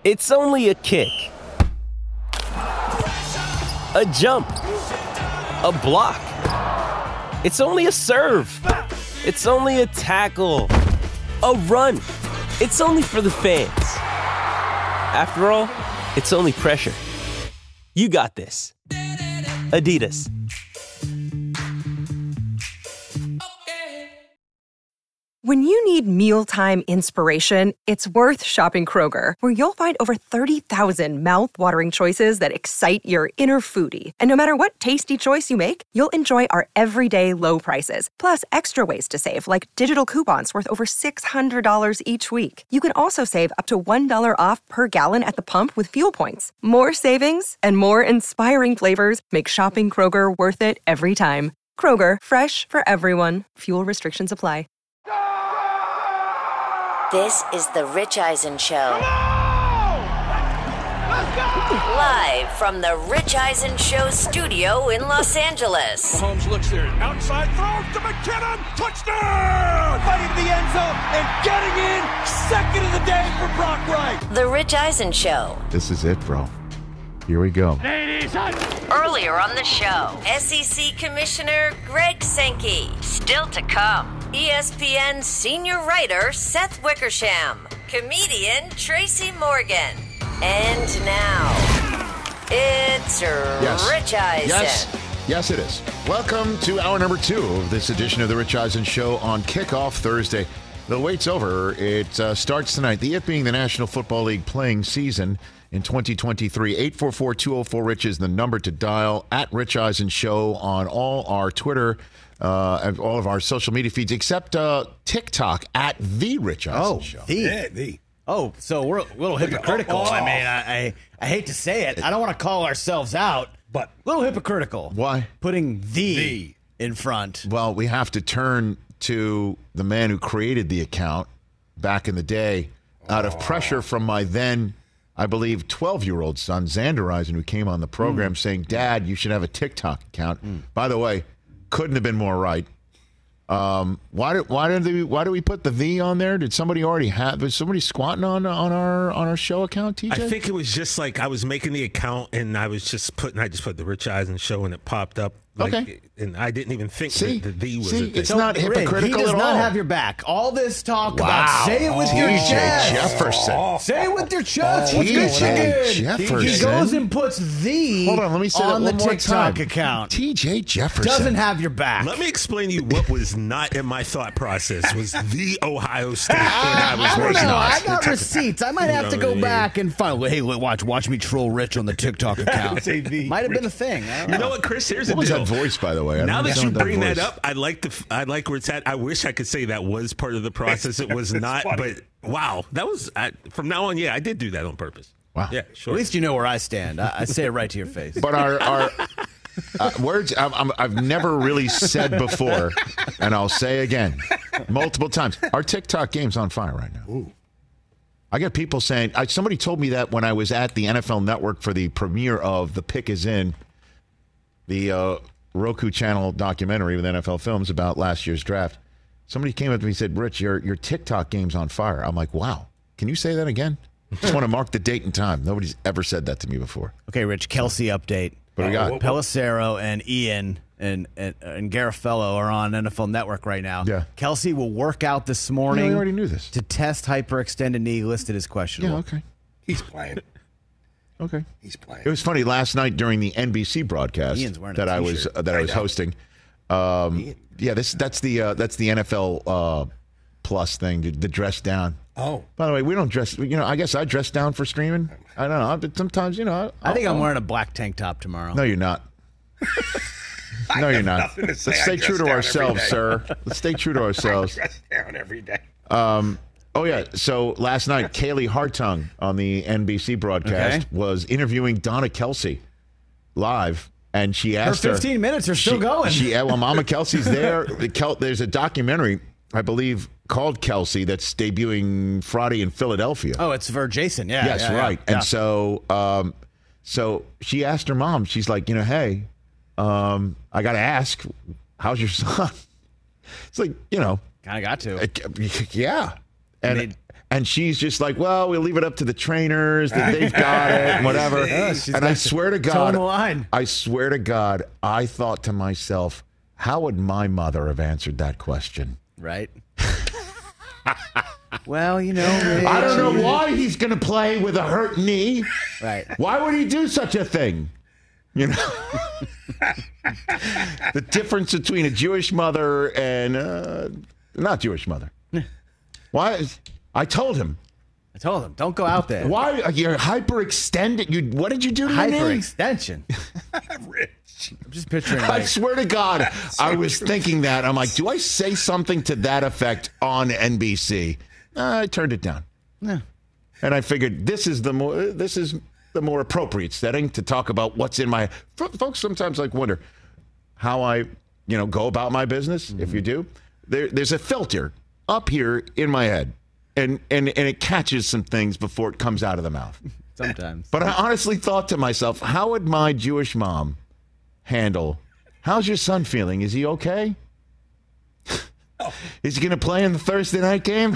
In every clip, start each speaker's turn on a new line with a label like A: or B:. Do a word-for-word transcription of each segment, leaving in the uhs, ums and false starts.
A: It's only a kick, a jump, a block. It's only a serve. It's only a tackle, a run. It's only for the fans. After all, it's only pressure. You got this. Adidas.
B: When you need mealtime inspiration, it's worth shopping Kroger, where you'll find over thirty thousand mouth-watering choices that excite your inner foodie. And no matter what tasty choice you make, you'll enjoy our everyday low prices, plus extra ways to save, like digital coupons worth over six hundred dollars each week. You can also save up to one dollar off per gallon at the pump with fuel points. More savings and more inspiring flavors make shopping Kroger worth it every time. Kroger, fresh for everyone. Fuel restrictions apply.
C: This is the Rich Eisen Show. Live from the Rich Eisen Show studio in Los Angeles.
D: Mahomes looks there. Outside throw to McKinnon. Touchdown! Right into the end zone and getting in. Second of the day for Brock Wright.
C: The Rich Eisen Show.
E: This is it, bro. Here we go.
C: Earlier on the show, S E C Commissioner Greg Sankey. Still to come, E S P N senior writer Seth Wickersham. Comedian Tracy Morgan. And now, it's
E: Yes.
C: Rich Eisen.
E: Yes. Yes, it is. Welcome to hour number two of this edition of the Rich Eisen Show on Kickoff Thursday. The wait's over. It uh, starts tonight. The it being the National Football League playing season in twenty twenty-three. eight four four, two oh four, RICH is the number to dial. At Rich Eisen Show on all our Twitter, uh, and all of our social media feeds, except uh, TikTok at The Rich Eisen
F: Oh,
E: Show.
F: the.
D: Yeah, the.
F: Oh, so we're a little hypocritical.
D: Oh.
F: I mean, I, I I hate to say it. I don't want to call ourselves out,
D: But-
F: a little hypocritical.
E: Why?
F: Putting the,
D: The.
F: in front.
E: Well, we have to turn to the man who created the account back in the day out of pressure from my then, I believe, twelve-year-old son, Xander Eisen, who came on the program
F: Mm.
E: saying, Dad, you should have a TikTok account. Mm. By the way, couldn't have been more right. Um, why did why did we why do we put the V on there? Did somebody already have? Was somebody squatting on on our on our show account? T J,
G: I think it was just like I was making the account and I was just putting. I just put the Rich Eisen Show and it popped up. Like,
E: Okay.
G: And I didn't even think
E: See?
G: that the V was
E: See,
G: a thing.
E: it's not
F: Rig,
E: hypocritical
F: he does
E: at
F: not
E: all.
F: have your back. All this talk
E: Wow.
F: about say it with your
E: T J
F: chest.
E: Jefferson.
F: Say it with your chest.
E: T
F: What's good,
E: J
F: chicken?
E: Jefferson.
F: He goes and puts the
E: Hold on, let me say
F: on
E: that
F: the
E: one more
F: TikTok
E: time.
F: account.
E: T J Jefferson
F: Doesn't have your back.
G: Let me explain to you what was not in my thought process was the Ohio State when I was
F: I don't
G: working
F: know.
G: on
F: I
G: it.
F: got receipts. I might have
G: You
F: to
G: know
F: go
G: what I mean?
F: back and find. Hey, watch, watch me troll Rich on the TikTok account.
D: Say the
F: Might have been a thing. I don't
G: You know what, Chris? Here's
E: What
G: the
E: was
G: deal.
E: that voice, by the way? I
G: Now
E: don't
G: that you
E: understand
G: bring that
E: voice.
G: up, I like the I like where it's at. I wish I could say that was part of the process. It was not,
D: funny.
G: but wow, that was I, from now on. Yeah, I did do that on purpose.
E: Wow.
G: Yeah, sure.
F: At least you know where I stand. I, I say it right to your face.
E: But our, our uh, words I'm, I'm, I've never really said before, and I'll say again multiple times. Our TikTok game's on fire right now.
D: Ooh.
E: I get people saying, I, somebody told me that when I was at the N F L Network for the premiere of The Pick Is In, the uh, Roku channel documentary with N F L Films about last year's draft. Somebody came up to me and said, Rich, your, your TikTok game's on fire. I'm like, wow. Can you say that again? Just want to mark the date and time. Nobody's ever said that to me before.
F: Okay, Rich, Kelsey update.
E: What do we got?
D: Oh,
F: Pelissero and Ian and, and, and Garafello are on N F L Network right now.
E: Yeah.
F: Kelsey will work out this
E: Yeah,
F: morning
E: we already knew this.
F: to test hyperextended knee listed as questionable.
E: Yeah, okay.
D: He's playing.
E: Okay.
D: He's playing.
E: It was funny last night during the N B C broadcast
F: Ian's wearing a
E: that I was
F: t-shirt.
E: uh, that I was
D: I know.
E: hosting. Um,
D: Ian.
E: yeah, this that's the uh, that's the N F L uh, Plus thing, the, the dress down.
D: Oh.
E: By the way, we don't dress. You know, I guess I dress down for streaming. I don't know, but sometimes you know.
F: I think I'm
E: I'll-
F: wearing a black tank top tomorrow.
E: No, you're not. No, you're not.
D: nothing to
E: Let's
D: say. I
E: stay
D: dress
E: true to
D: down every
E: ourselves,
D: day.
E: sir. Let's stay true to
D: I
E: ourselves.
D: dress down every day.
E: Um, oh, yeah. So last night, Kaylee Hartung on the N B C broadcast
F: Okay.
E: was interviewing Donna Kelsey live, and she
F: Her
E: asked her.
F: fifteen minutes are still
E: she,
F: going.
E: She, yeah, well, Mama Kelsey's there. The Kel, there's a documentary, I believe, called Kelsey that's debuting Friday in Philadelphia.
F: Oh, it's for Jason. Yeah.
E: yes,
F: yeah, yeah.
E: right.
F: Yeah.
E: And so, um, so she asked her mom. She's like, you know, hey, um, I got to ask, how's your son? It's like, you know,
F: kind of got to.
E: uh, yeah. And
F: Made-
E: And she's just like, well, we'll leave it up to the trainers that they've got it and whatever.
F: Yeah, she's
E: and
F: got
E: I
F: to
E: swear to
F: toe
E: God,
F: the line.
E: I swear to God, I thought to myself, how would my mother have answered that question?
F: Right. Well, you know, Rich,
E: I don't know why he's going to play with a hurt knee.
F: Right.
E: Why would he do such a thing? You know, the difference between a Jewish mother and uh, not Jewish mother. Why? I told him.
F: I told him, don't go out there.
E: Why you're hyperextended? You what did you do to your knee?
F: Hyperextension.
G: Rich.
F: I'm just picturing.
E: I
F: Like,
E: swear to God, I was thinking that. I'm like, do I say something to that effect on N B C? Uh, I turned it down.
F: Yeah.
E: And I figured this is the more this is the more appropriate setting to talk about what's in my. F- folks sometimes like wonder how I, you know, go about my business. Mm-hmm. If you do, there, there's a filter up here in my head, and and and it catches some things before it comes out of the mouth.
F: Sometimes.
E: But I honestly thought to myself, how would my Jewish mom handle? How's your son feeling? Is he okay? Oh. Is he going to play in the Thursday night game?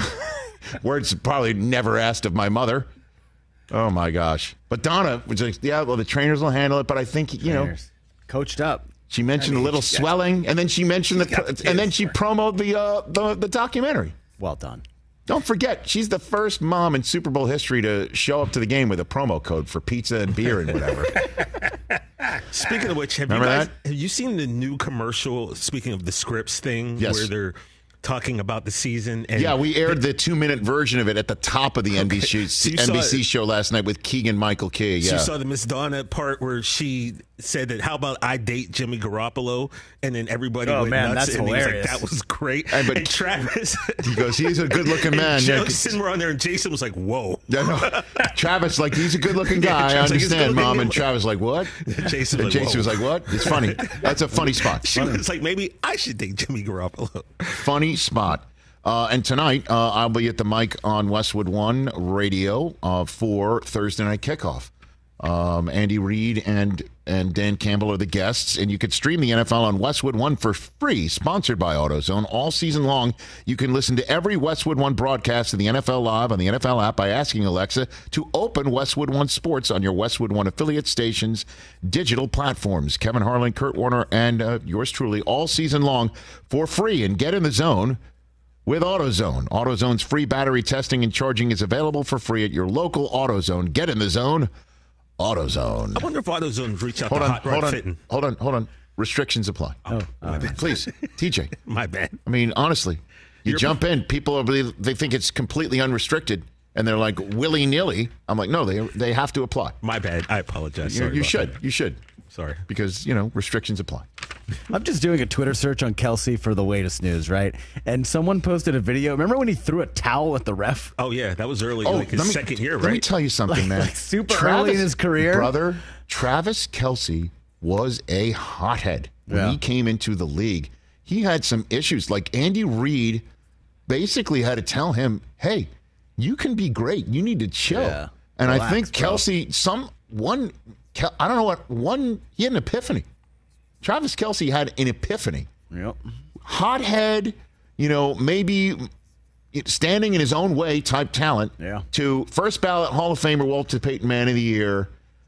E: Words probably never asked of my mother. Oh, my gosh. But Donna was like, yeah, well, the trainers will handle it. But I think, you
F: Trainers.
E: know.
F: Coached up.
E: She mentioned I mean, a little swelling, and then she mentioned the, and then she promoted the, uh, the the documentary.
F: Well done.
E: Don't forget, she's the first mom in Super Bowl history to show up to the game with a promo code for pizza and beer and whatever.
G: Speaking of which, have
E: Remember
G: you guys
E: that?
G: have you seen the new commercial? Speaking of the scripts thing,
E: Yes.
G: where they're talking about the season. And
E: yeah, we aired the two-minute version of it at the top of the N B C,
G: So you
E: N B C
G: saw-
E: show last night with Keegan Michael Key. Yeah,
G: She saw the Miss Donna part where she said that, how about I date Jimmy Garoppolo? And then everybody
F: Oh,
G: went
F: man,
G: nuts.
F: that's
G: and he was
F: hilarious.
G: like, that was great.
E: And, but-
G: and Travis.
E: he goes, he's a good-looking man.
G: And
E: Yeah,
G: Jason were on there, and Jason was like, whoa.
E: Yeah, no. Travis, like, he's a good-looking guy. I
G: Travis like, he's
E: understand,
G: good-looking.
E: Mom. And Travis, like, what?
G: Jason,
E: And
G: like,
E: Jason
G: whoa.
E: was like, what? It's funny. That's a funny spot.
G: She was like, maybe I should date Jimmy Garoppolo.
E: Funny spot. Uh, and tonight, uh, I'll be at the mic on Westwood One Radio uh, for Thursday Night Kickoff. Um, Andy Reid and and Dan Campbell are the guests, and you could stream the N F L on Westwood One for free, sponsored by AutoZone. All season long, you can listen to every Westwood One broadcast of the N F L Live on the N F L app by asking Alexa to open Westwood One Sports on your Westwood One affiliate stations' digital platforms. Kevin Harlan, Kurt Warner, and uh, yours truly all season long for free. And get in the zone with AutoZone. AutoZone's free battery testing and charging is available for free at your local AutoZone. Get in the zone. AutoZone.
G: I wonder if AutoZone reach out
E: Hold
G: to
E: on,
G: Hot Rod
E: hold on,
G: Fitting.
E: hold on, hold on. Restrictions apply.
G: Oh, my bad.
E: Please, T J.
G: My bad.
E: I mean, honestly, you
G: You're-
E: jump in, people are, believe- they think it's completely unrestricted, and they're like willy-nilly. I'm like, no, they they have to apply.
G: My bad. I apologize.
E: You,
G: Sorry
E: you
G: about
E: should.
G: that.
E: You should.
G: Sorry.
E: Because, you know, restrictions apply.
F: I'm just doing a Twitter search on Kelsey for the latest news, right? And someone posted a video. Remember when he threw a towel at the ref?
G: Oh, yeah. That was early,
E: Oh,
G: like his
E: let me,
G: second year,
E: let
G: right?
E: me tell you something,
F: Like-
E: man.
F: like super early in his career?
E: Brother, Travis Kelce was a hothead when
F: Yeah.
E: he came into the league. He had some issues. Like Andy Reid basically had to tell him, hey, you can be great. You need to chill.
F: Yeah.
E: And I
F: Relax,
E: think
F: bro.
E: Kelce, some one, Kel- I don't know what, one, he had an epiphany. Travis Kelce had an epiphany.
F: Yep.
E: Hothead, you know, maybe standing in his own way type talent
F: Yeah.
E: to first ballot Hall of Famer Walter Payton Man of the Year.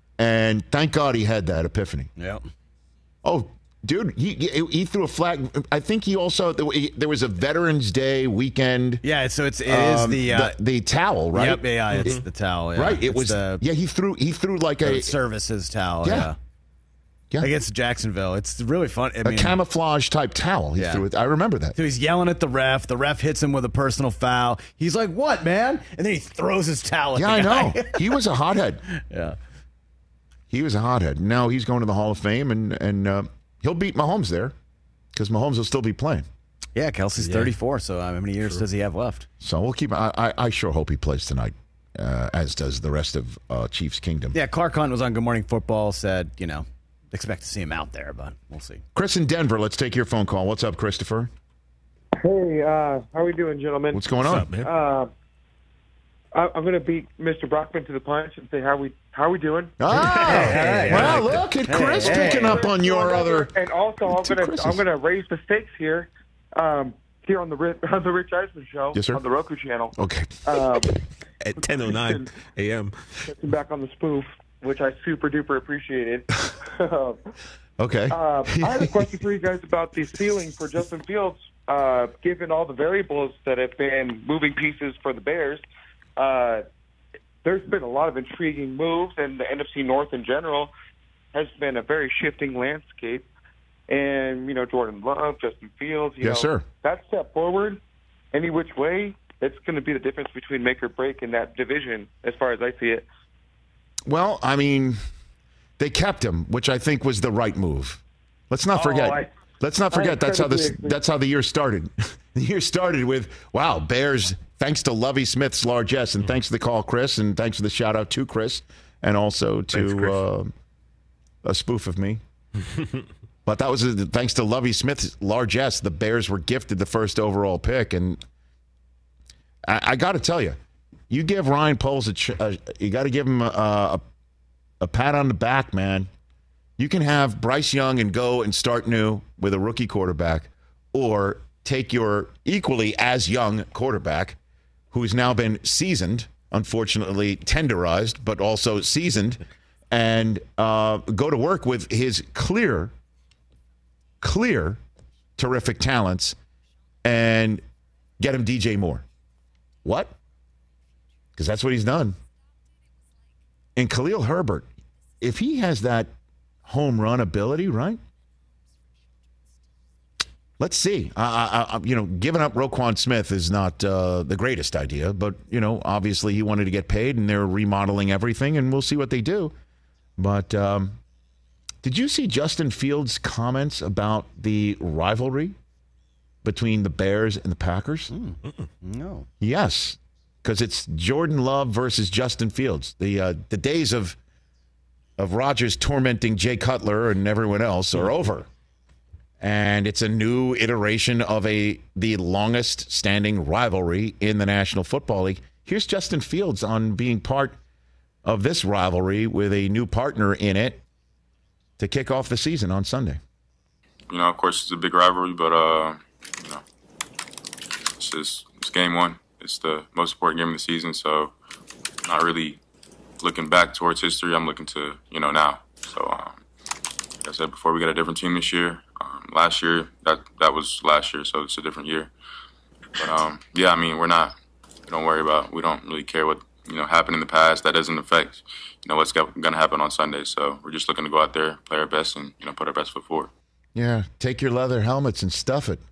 E: And thank God he had that epiphany.
F: Yep.
E: Oh, dude, he he, he threw a flag. I think he also, there was a Veterans Day weekend.
F: Yeah, so it's it is
E: um,
F: the, uh,
E: the the towel, right?
F: Yep, yeah, it's the towel. Yeah.
E: Right. It
F: It's
E: was.
F: the,
E: yeah, he threw he threw like
F: the
E: a
F: services towel.
E: Yeah.
F: Yeah.
E: yeah,
F: Against Jacksonville. It's really fun. I
E: a
F: mean,
E: camouflage type towel. He
F: Yeah.
E: threw it. I remember that.
F: so he's yelling at the ref. The ref hits him with a personal foul. He's like, "What, man?" And then he throws his towel at
E: Yeah, I
F: the guy.
E: know. He was a hothead.
F: Yeah.
E: He was a hothead. Now he's going to the Hall of Fame, and and uh, he'll beat Mahomes there because Mahomes will still be playing.
F: Yeah, Kelsey's thirty-four, so uh, how many years does he have left?
E: So we'll keep. I I, I sure hope he plays tonight, uh, as does the rest of uh, Chiefs Kingdom.
F: Yeah, Clark Hunt was on Good Morning Football, said, you know, expect to see him out there, but we'll see.
E: Chris in Denver, let's take your phone call. What's up, Christopher?
H: Hey, uh, how we doing, gentlemen?
E: What's going
G: What's
E: on?
G: up, man?
H: Uh, I, I'm going to beat Mister Brockman to the punch and say how we how we doing.
E: Oh,
F: hey,
E: well,
F: I like
E: look at
F: that.
E: Chris
F: Hey,
E: picking
F: hey.
E: up on your other.
H: And also, I'm
E: Two
H: going to
E: Chris's.
H: I'm going to raise the stakes here. Um, here on the Rich, on the Rich Eisen Show
E: yes, sir?
H: on the Roku channel.
E: Okay.
H: Um,
G: At ten oh nine a.m.
H: Catching back on the spoof, which I super duper appreciated.
E: Okay.
H: Uh, I had a question for you guys about the ceiling for Justin Fields. Uh, given all the variables that have been moving pieces for the Bears, uh, there's been a lot of intriguing moves, and the N F C North in general has been a very shifting landscape. And, you know, Jordan Love, Justin Fields, you
E: yes,
H: know,
E: sir.
H: that step forward, any which way, it's going to be the difference between make or break in that division as far as I see it.
E: Well, I mean, they kept him, which I think was the right move. Let's not
H: Oh,
E: forget.
H: I-
E: let's not forget that's how this
H: incredibly agree.
E: that's how the year started. The year started with, wow, Bears, thanks to Lovie Smith's largesse, and thanks to the call, Chris, and thanks for the shout out to Chris, and also to
G: Thanks, Chris.
E: uh, a spoof of me. But that was a, thanks to Lovie Smith's largesse, the Bears were gifted the first overall pick, and I, I got to tell you, you give Ryan Poles a, ch- a you got to give him a, a a pat on the back, man. You can have Bryce Young and go and start new with a rookie quarterback, or take your equally as young quarterback, who's now been seasoned, unfortunately tenderized, but also seasoned, and uh, go to work with his clear, clear, terrific talents, and get him D J Moore. What? Because that's what he's done. And Khalil Herbert, if he has that home run ability, right? Let's see. I, I, I, you know, giving up Roquan Smith is not uh, the greatest idea, but, you know, obviously he wanted to get paid, and they're remodeling everything, and we'll see what they do. But um, did you see Justin Fields' comments about the rivalry between the Bears and the Packers?
F: Mm, no.
E: Yes, because it's Jordan Love versus Justin Fields. The uh, the days of of Rodgers tormenting Jay Cutler and everyone else are over. And it's a new iteration of a the longest standing rivalry in the National Football League. Here's Justin Fields on being part of this rivalry with a new partner in it to kick off the season on Sunday.
I: You know, of course, it's a big rivalry, but, uh, you know, it's just it's game one. It's the most important game of the season, so not really looking back towards history. I'm looking to, you know, now. So, um, like I said before, we got a different team this year. Um, last year, that that was last year, so it's a different year. But, um, yeah, I mean, we're not, we don't worry about, we don't really care what, you know, happened in the past. That doesn't affect, you know, what's going to happen on Sunday. So we're just looking to go out there, play our best, and, you know, put our best foot forward.
E: Yeah, take your leather helmets and stuff it.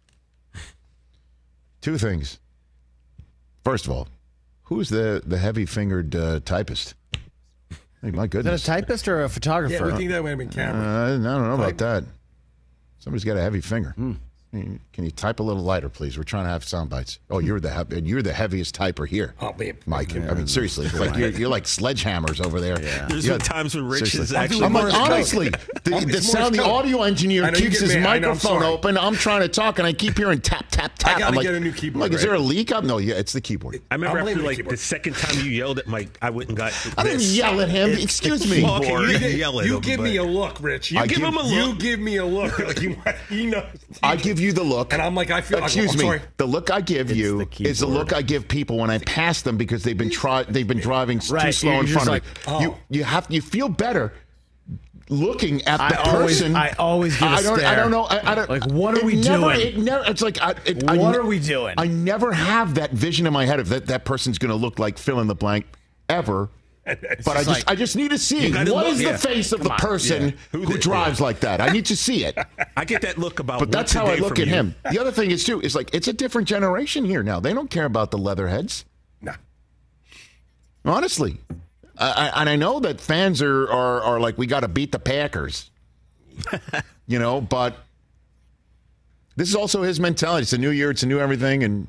E: Two things. First of all, who's the, the heavy-fingered uh, typist? Hey, my
F: Is
E: goodness.
F: that a typist or a photographer?
J: Yeah, we think that might have been
E: Uh,
J: Cameron.
E: I don't know about that. Somebody's got a heavy finger. Can you type a little lighter, please? We're trying to have sound bites. Oh, you're the he- you're the heaviest typer here,
J: Oh, babe.
E: Mike. I mean, seriously, like you're, you're like sledgehammers over there.
G: There's
E: Yeah.
G: been times when Rich
E: Seriously.
G: is actually.
E: I'm like,
J: Morse code.
E: honestly, the,
J: I'm-
E: the
J: it's
E: sound, the
J: Morse code.
E: audio engineer
J: I know, you
E: keeps
J: get
E: his
J: me. I know, I'm
E: microphone
J: sorry.
E: open. I'm trying to talk, and I keep hearing tap, tap, tap.
J: gotta
E: I'm like,
J: get a new keyboard,
E: I'm like, is there
J: right?
E: a leak up? No, yeah, it's the keyboard.
G: I remember
J: I'll blame
G: after
J: the
G: like
J: keyboard.
G: the second time you yelled at Mike, I went and got.
E: I didn't
G: this.
E: yell at him.
G: It's
E: Excuse
G: the
E: me.
G: Well, okay, you
J: You,
G: didn't yell at
J: you
G: him,
J: give me
G: but-
J: a look, Rich. You
E: I
J: give
E: give-
J: him a look. You give me a look. Like you, you know.
E: I give you the look.
J: And I'm like, I feel.
E: Excuse
J: I'm
E: me.
J: sorry.
E: The look I give
F: It's
E: you
F: the
E: is the
F: keyboard.
E: look I give people when I pass them because they've been try they've been driving s- too
F: Right,
E: slow
F: you're
E: in
F: just
E: front
F: like,
E: of me.
J: oh.
E: You you have you feel better looking at
F: I
E: the
F: always-
E: person.
F: I always give a
E: I don't. I
F: stare.
E: don't know. I, I don't.
F: Like, what are
E: it
F: we
E: never,
F: doing?
E: It never. It's like I, it, I
F: What
E: ne-
F: are we doing?
E: I never have that vision in my head of that that person's going to look like fill in the blank ever.
J: It's
E: But I
J: just
E: just,
F: like-
E: I just need to see it.
G: gotta
E: What
G: look-
E: is
G: yeah.
E: the face of the
F: on,
E: person
G: yeah.
E: who,
G: Who did-
E: drives
G: yeah.
E: like that? I need to see it.
G: I get that look about.
E: But that's
G: once
E: how
G: a
E: I
G: day
E: look
G: from
E: at
G: you.
E: him. The other thing is too is like it's a different generation here now. They don't care about the leatherheads.
J: Nah.
E: Honestly, I, I, and I know that fans are are, are like we got to beat the Packers, you know. But this is also his mentality. It's a new year. It's a new everything, and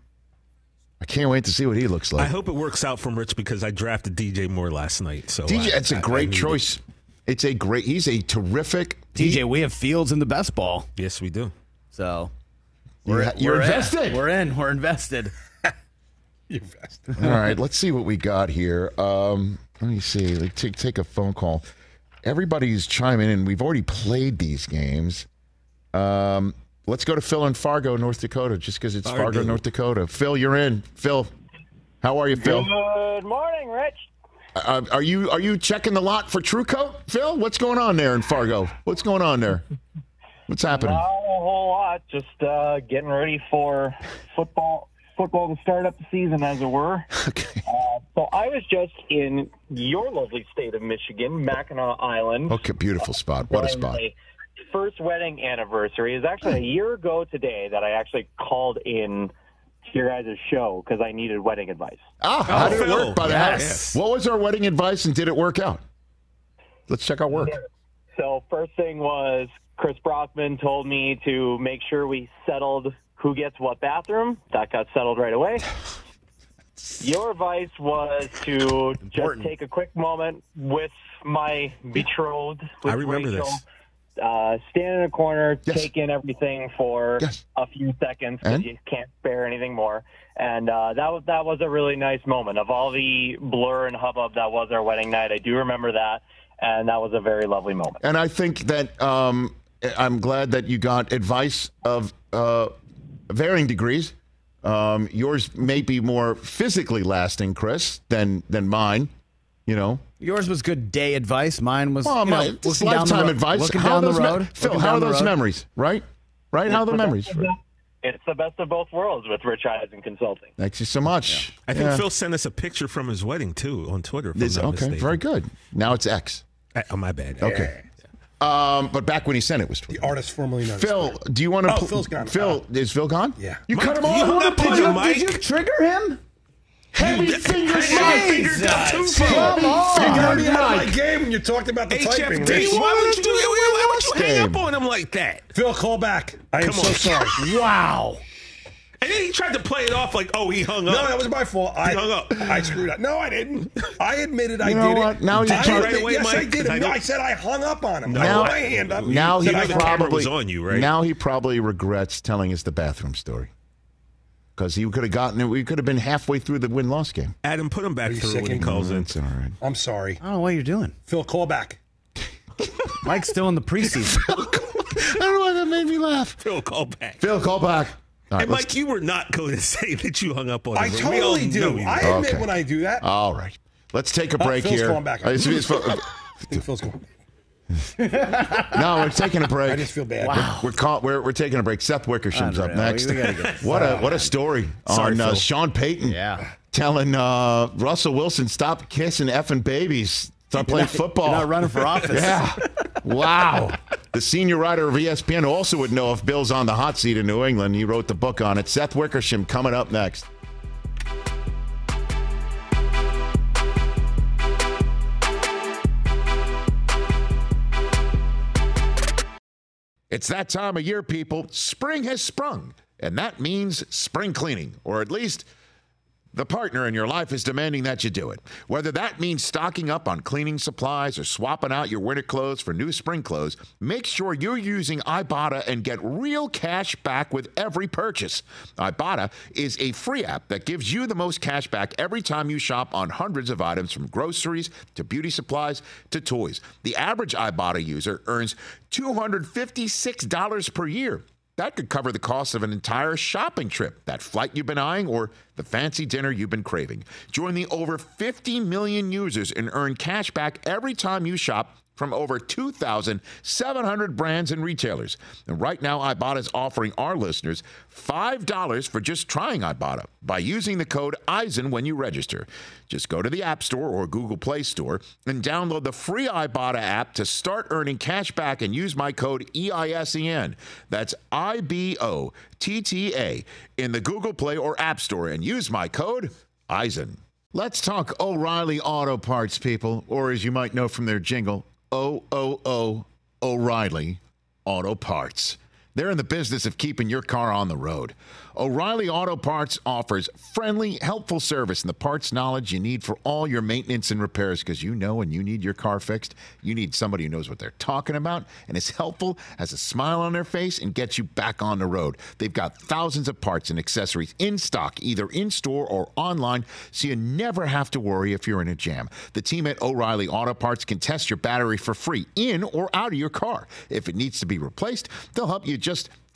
E: I can't wait to see what he looks
G: I
E: like.
G: hope it works out from Rich because I drafted D J Moore last night. So
E: D J,
G: I-
E: it's a
G: I- I
E: great
G: need it.
E: choice. It's a great. He's a terrific.
F: D J,
E: he-
F: we have Fields in the best ball.
G: Yes, we do.
F: So
E: You're, you're
F: we're in.
E: invested.
F: We're in. We're invested.
J: You best.
E: All right, let's see what we got here. Um, let me see. Like, take take a phone call. Everybody's chiming in. We've already played these games. Um, let's go to Phil in Fargo, North Dakota, just because it's Fargo.
G: Fargo.
E: North Dakota. Phil, you're in. Phil, how are you, Phil?
K: Good morning, Rich.
E: Uh, are you are you checking the lot for True Coat, Phil? What's going on there in Fargo? What's going on there? What's happening?
K: Not a whole lot. Just uh, getting ready for football. Football to start up the season, as it were.
E: Okay.
K: Uh, so I was just in your lovely state of Michigan, Mackinac Island.
E: Okay, beautiful spot. What a
K: during
E: spot.
K: my first wedding anniversary. It was actually a year ago today that I actually called in to your guys' show because I needed wedding advice.
E: Ah, how did it
G: Phil.
E: work? By the
G: Yes.
E: way, what was our wedding advice, and did it work out? Let's check our work.
K: So first thing was Chris Brockman told me to make sure we settled who gets what bathroom. That got settled right away. Your advice was to just take a quick moment with my betrothed. With
G: I remember
K: Rachel,
G: this.
K: Uh, stand in a corner,
E: Yes.
K: take in everything for
E: Yes.
K: a few seconds because
E: And?
K: you can't spare anything more. And uh, that was that was a really nice moment. Of all the blur and hubbub that was our wedding night, I do remember that, and that was a very lovely moment.
E: And I think that um, I'm glad that you got advice of uh, varying degrees. Um, yours may be more physically lasting, Chris, than than mine. You know,
F: Yours was good day advice. Mine was
E: well,
F: you
E: my,
F: know,
E: it's
F: looking down the
E: lifetime
F: ro-
E: advice.
F: Looking
E: How are
F: down the
E: those me-
F: road.
E: Phil,
F: looking
E: how
F: down
E: are
F: the
E: those
F: road.
E: memories? Right, right. How are the
K: It's the
E: memories?
K: best of both- It's the best of both worlds with Rich Eisen Consulting.
E: Thank you so much.
G: I think
E: Yeah.
G: Phil sent us a picture from his wedding too on Twitter. If I'm
E: It's-
G: not
E: okay,
G: mistaken.
E: very good. Now it's X.
G: Uh, Oh, my bad.
E: Okay. Um, but back when he sent it was Twitter.
J: The artist formerly known as
E: Phil, do you want to?
J: Oh, Phil's gone.
E: Phil, is Phil gone?
J: Yeah.
E: You
G: Mike,
E: cut him
G: you
E: off.
G: hung up on
F: Did
G: you,
F: you,
G: Mike.
F: did you trigger him?
E: Heavy fingers, Mike.
F: Jesus.
E: Come
J: You
E: on,
J: got me out of my
E: Mike.
J: game when you talked about the
G: H
J: typing.
G: F D.
J: Rich.
G: Why would you do it? Why would you hang
E: Game.
G: up on him like that?
J: Phil, call back. I am
G: Come
J: so
G: on.
J: sorry.
F: Wow.
G: And then he tried to play it off like, oh, he hung up.
J: No, that was my fault. I,
G: He hung up.
J: I screwed up. No, I didn't. I admitted I
E: You know
J: did
E: what?
J: it.
E: Now you
J: I
E: try-
J: admit-
G: Right away,
J: yes, I
G: Mike,
J: did.
G: I
J: No,
G: know-
J: I said I hung up on him. I
E: Now-
J: put my hand up.
E: Now he
J: Said I
G: the
J: hung up.
G: camera
E: probably
G: was on you, right?
E: Now he probably regrets telling us the bathroom story because he could have gotten it. We could have been halfway through the win-loss game.
G: Adam, put him back
J: Are you
G: through
J: sick
G: when he
J: of
G: calls in.
E: It's all right.
J: I'm sorry.
F: I don't know what you're doing.
J: Phil, call back.
F: Mike's still in the preseason.
E: I don't know why that made me laugh.
G: Phil, call back.
E: Phil, call back. All right,
G: And
E: let's-
G: Mike, you were not going to say that you hung up on him.
J: I
G: but we all
J: totally
G: know
J: do.
G: you
J: I
G: did.
J: admit
E: Okay.
J: when I do that.
E: all right. Let's take a
J: Oh,
E: break
J: Phil's
E: here.
J: calling back.
E: Uh, it's- it's-
J: I think Phil's going.
E: no, we're taking a break.
J: I just feel bad.
F: Wow.
E: We're, call, we're we're taking a break. Seth Wickersham's up
F: Unreal.
E: next.
F: We gotta get-
E: what a what a story
G: Sorry,
E: on uh,
G: Phil.
E: Sean Payton.
F: Yeah.
E: telling uh, Russell Wilson stop kissing effing babies. Stop playing football.
F: You're not running for office.
E: Yeah. Wow. The senior writer of E S P N also would know if Bill's on the hot seat in New England. He wrote the book on it. Seth Wickersham coming up next. It's that time of year, people. Spring has sprung, and that means spring cleaning, or at least the partner in your life is demanding that you do it. Whether that means stocking up on cleaning supplies or swapping out your winter clothes for new spring clothes, make sure you're using Ibotta and get real cash back with every purchase. Ibotta is a free app that gives you the most cash back every time you shop on hundreds of items, from groceries to beauty supplies to toys. The average Ibotta user earns two hundred fifty-six dollars per year. That could cover the cost of an entire shopping trip, that flight you've been eyeing, or the fancy dinner you've been craving. Join the over fifty million users and earn cash back every time you shop from over two thousand seven hundred brands and retailers. And right now, Ibotta is offering our listeners five dollars for just trying Ibotta by using the code Eisen when you register. Just go to the App Store or Google Play Store and download the free Ibotta app to start earning cash back and use my code E I S E N. That's I B O T T A in the Google Play or App Store and use my code Eisen. Let's talk O'Reilly Auto Parts, people, or as you might know from their jingle, O O O O'Reilly Auto Parts. They're in the business of keeping your car on the road. O'Reilly Auto Parts offers friendly, helpful service and the parts knowledge you need for all your maintenance and repairs, because you know when you need your car fixed, you need somebody who knows what they're talking about and is helpful, has a smile on their face, and gets you back on the road. They've got thousands of parts and accessories in stock, either in-store or online, so you never have to worry if you're in a jam. The team at O'Reilly Auto Parts can test your battery for free in or out of your car. If it needs to be replaced, they'll help you just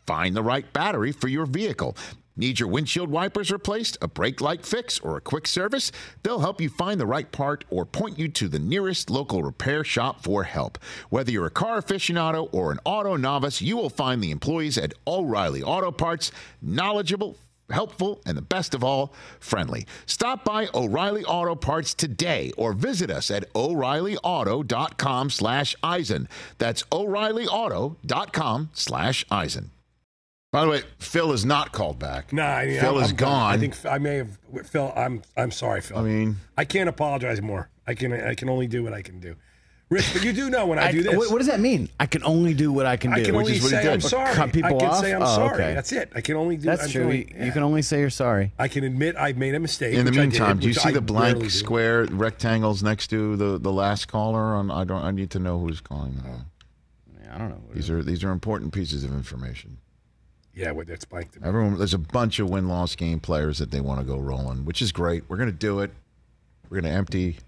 E: find the right battery for your vehicle. Need your windshield wipers replaced, a brake light fix, or a quick service? They'll help you find the right part or point you to the nearest local repair shop for help. Whether you're a car aficionado or an auto novice, you will find the employees at O'Reilly Auto Parts knowledgeable, helpful, and the best of all, friendly. Stop by O'Reilly Auto Parts today or visit us at O'Reillyauto.com slash Eisen. That's O'Reillyauto.com slash Eisen. By the way, Phil is not called back.
J: Nah, I mean,
E: Phil
J: I'm,
E: is
J: I'm
E: gone.
J: I think I may have Phil. I'm I'm sorry, Phil.
E: I mean,
J: I can't apologize more. I can I can only do what I can do. Rich, but you do know when I,
F: I
J: do this.
F: What, what does that mean? I can only do what I can do.
J: I can
F: which
J: only
F: is what he
J: say
F: did.
J: I'm sorry.
F: Cut people
J: I can
F: off?
J: say I'm
F: Oh,
J: sorry.
F: okay.
J: That's it. I can only do.
F: That's
J: I'm
F: true.
J: only,
F: You can only say you're sorry.
J: I can admit I've made a mistake.
E: in the
J: which I
E: meantime,
J: did,
E: do you
J: which
E: see
J: I
E: the blank
J: rarely do.
E: square rectangles next to the, the last caller? On I don't. I need to know who's calling. Now.
F: Yeah, I don't know.
E: These are these are important pieces of information.
J: Yeah, well, that's blank to me.
E: Everyone, there's a bunch of win-loss game players that they want to go rolling, which is great. We're going to do it. We're going to empty.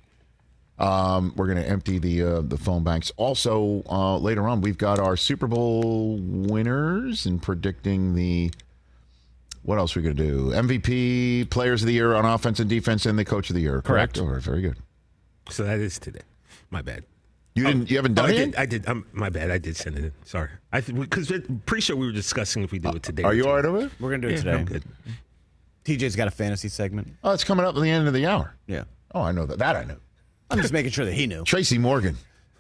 E: Um, we're going to empty the uh, the phone banks. Also, uh, later on, we've got our Super Bowl winners and predicting the. What else are we going to do? M V P, Players of the Year on offense and defense, and the Coach of the Year. Correct.
F: Correct.
E: All right, very good.
G: So that is today. My bad.
E: You didn't. You haven't
G: Oh,
E: done
G: I
E: it
G: did.
E: yet?
G: I did. Um, my bad. I did send it in. Sorry. I because pretty sure we were discussing if we do it today.
E: Are you all right over it?
F: We're going to do it
G: Yeah,
F: today.
G: I'm good.
F: T J's got a fantasy segment.
E: Oh, it's coming up at the end of the hour.
F: Yeah.
E: Oh, I know that. That I know.
F: I'm just making sure that he knew.
E: Tracy Morgan.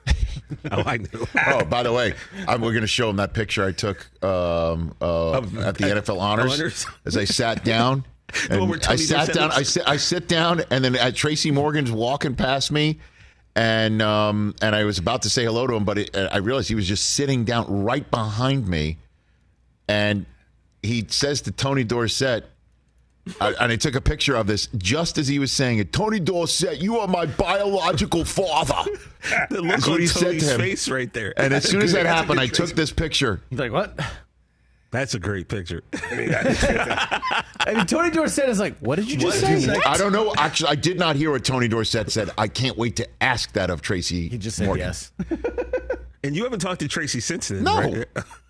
G: Oh, I knew.
E: Oh, by the way, I'm, we're going to show him that picture I took um, uh,
G: Of-
E: at the N F L Honors,
G: Honors?
E: as I sat down.
G: The one
E: And
G: where
E: I
G: Tony
E: sat
G: Dorsett
E: down.
G: looks-
E: I sit. I sit down, and then uh, Tracy Morgan's walking past me, and um, and I was about to say hello to him, but it, uh, I realized he was just sitting down right behind me, and he says to Tony Dorsett. I, and I took a picture of this just as he was saying it. Tony Dorsett, you are my biological father.
G: The look
E: That's
G: on
E: what he said
G: Tony's
E: to him.
G: face right there.
E: And as
G: That's
E: soon as
G: good.
E: that
G: That's a
E: happened,
G: good
E: I took
G: Tracy.
E: this picture.
F: He's like, what?
G: That's a great picture.
J: I mean, that is
F: I mean, Tony Dorsett is like, what did you just
J: What did
F: say?
J: you say?
E: I don't know. Actually, I did not hear what Tony Dorsett said. I can't wait to ask that of Tracy.
F: He just said
E: Morgan.
F: yes.
G: And you haven't talked to Tracy since then,
E: No.
G: right?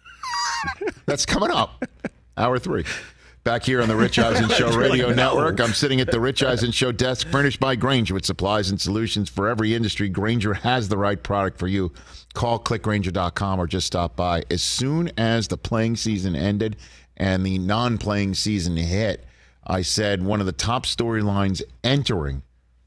E: That's coming up. Hour three. Back here on the Rich Eisen Show Radio
G: Like, no.
E: Network. I'm sitting at the Rich Eisen Show desk, furnished by Grainger with supplies and solutions for every industry. Grainger has the right product for you. Call click grainger dot com or just stop by. As soon as the playing season ended and the non-playing season hit, I said one of the top storylines entering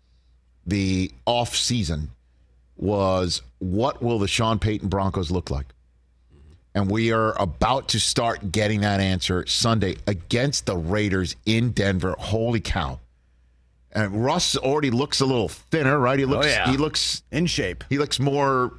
E: the off season was, what will the Sean Payton Broncos look like? And we are about to start getting that answer Sunday against the Raiders in Denver. Holy cow. And Russ already looks a little thinner, right? He looks
F: Oh, yeah.
E: he looks
F: In shape.
E: he looks more,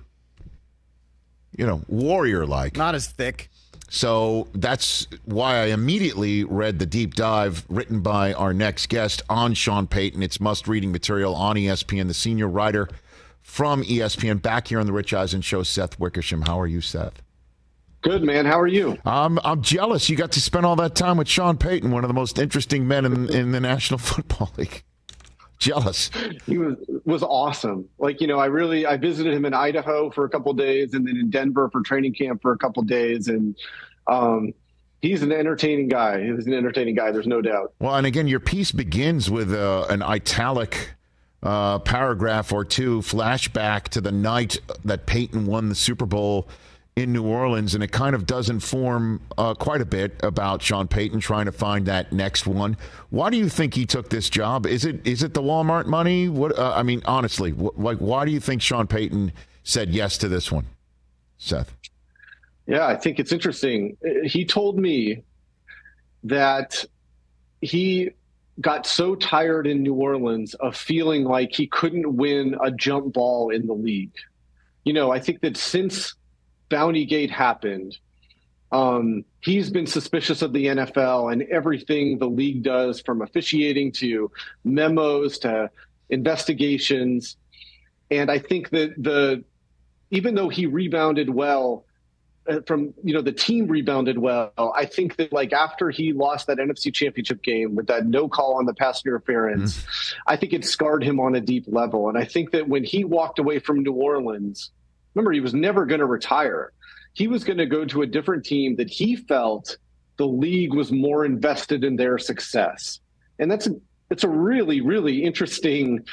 E: you know, warrior like.
F: Not as thick.
E: So that's why I immediately read the deep dive written by our next guest on Sean Payton. It's must-reading material on E S P N. The senior writer from E S P N back here on the Rich Eisen Show, Seth Wickersham. How are you, Seth?
L: Good, man. How are you?
E: I'm I'm jealous. You got to spend all that time with Sean Payton, one of the most interesting men in in the National Football League. Jealous.
L: He was was awesome. Like, you know, I really I visited him in Idaho for a couple of days, and then in Denver for training camp for a couple of days, and um, he's an entertaining guy. He's an entertaining guy. There's no doubt.
E: Well, and again, your piece begins with uh, an italic uh, paragraph or two, flashback to the night that Peyton won the Super Bowl in New Orleans, and it kind of does inform uh, quite a bit about Sean Payton trying to find that next one. Why do you think he took this job? Is it is it the Walmart money? What uh, I mean, honestly, wh- like why do you think Sean Payton said yes to this one, Seth?
L: Yeah, I think it's interesting. He told me that he got so tired in New Orleans of feeling like he couldn't win a jump ball in the league. You know, I think that since Bountygate happened, um, he's been suspicious of the N F L and everything the league does, from officiating to memos to investigations. And I think that the even though he rebounded well uh, from, you know, the team rebounded well, I think that like after he lost that N F C Championship game with that no call on the pass interference, mm. I think it scarred him on a deep level. And I think that when he walked away from New Orleans, remember, he was never going to retire. He was going to go to a different team that he felt the league was more invested in their success. And that's a, it's a really, really interesting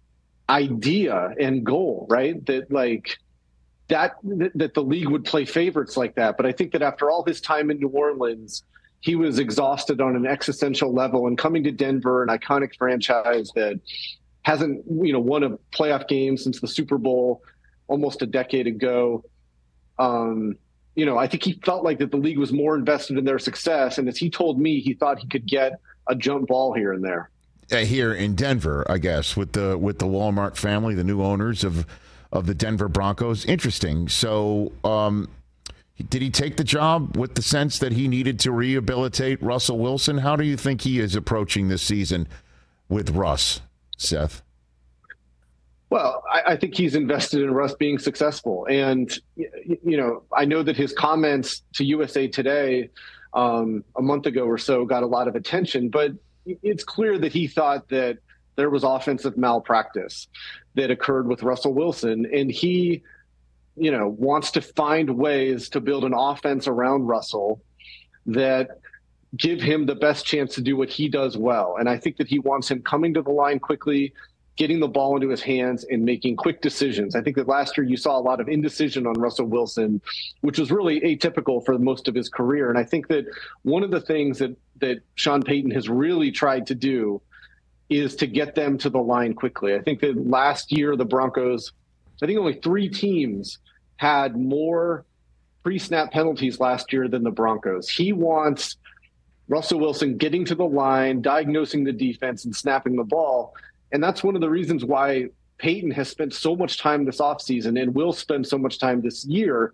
L: idea and goal, right? That like that, that the league would play favorites like that. But I think that after all his time in New Orleans, he was exhausted on an existential level, and coming to Denver, an iconic franchise that hasn't, you know, won a playoff game since the Super Bowl almost a decade ago. Um, you know, I think he felt like that the league was more invested in their success. And as he told me, he thought he could get a jump ball here and there.
E: Uh, here in Denver, I guess, with the with the Walmart family, the new owners of of the Denver Broncos. Interesting. So, um, did he take the job with the sense that he needed to rehabilitate Russell Wilson? How do you think he is approaching this season with Russ, Seth?
L: Well, I, I think he's invested in Russ being successful. And, you know, I know that his comments to U S A Today um, a month ago or so got a lot of attention, but it's clear that he thought that there was offensive malpractice that occurred with Russell Wilson. And he, you know, wants to find ways to build an offense around Russell that give him the best chance to do what he does well. And I think that he wants him coming to the line quickly, getting the ball into his hands and making quick decisions. I think that last year you saw a lot of indecision on Russell Wilson, which was really atypical for most of his career. And I think that one of the things that, that Sean Payton has really tried to do is to get them to the line quickly. I think that last year, the Broncos, I think only three teams had more pre-snap penalties last year than the Broncos. He wants Russell Wilson getting to the line, diagnosing the defense, and snapping the ball. And that's one of the reasons why Payton has spent so much time this offseason and will spend so much time this year,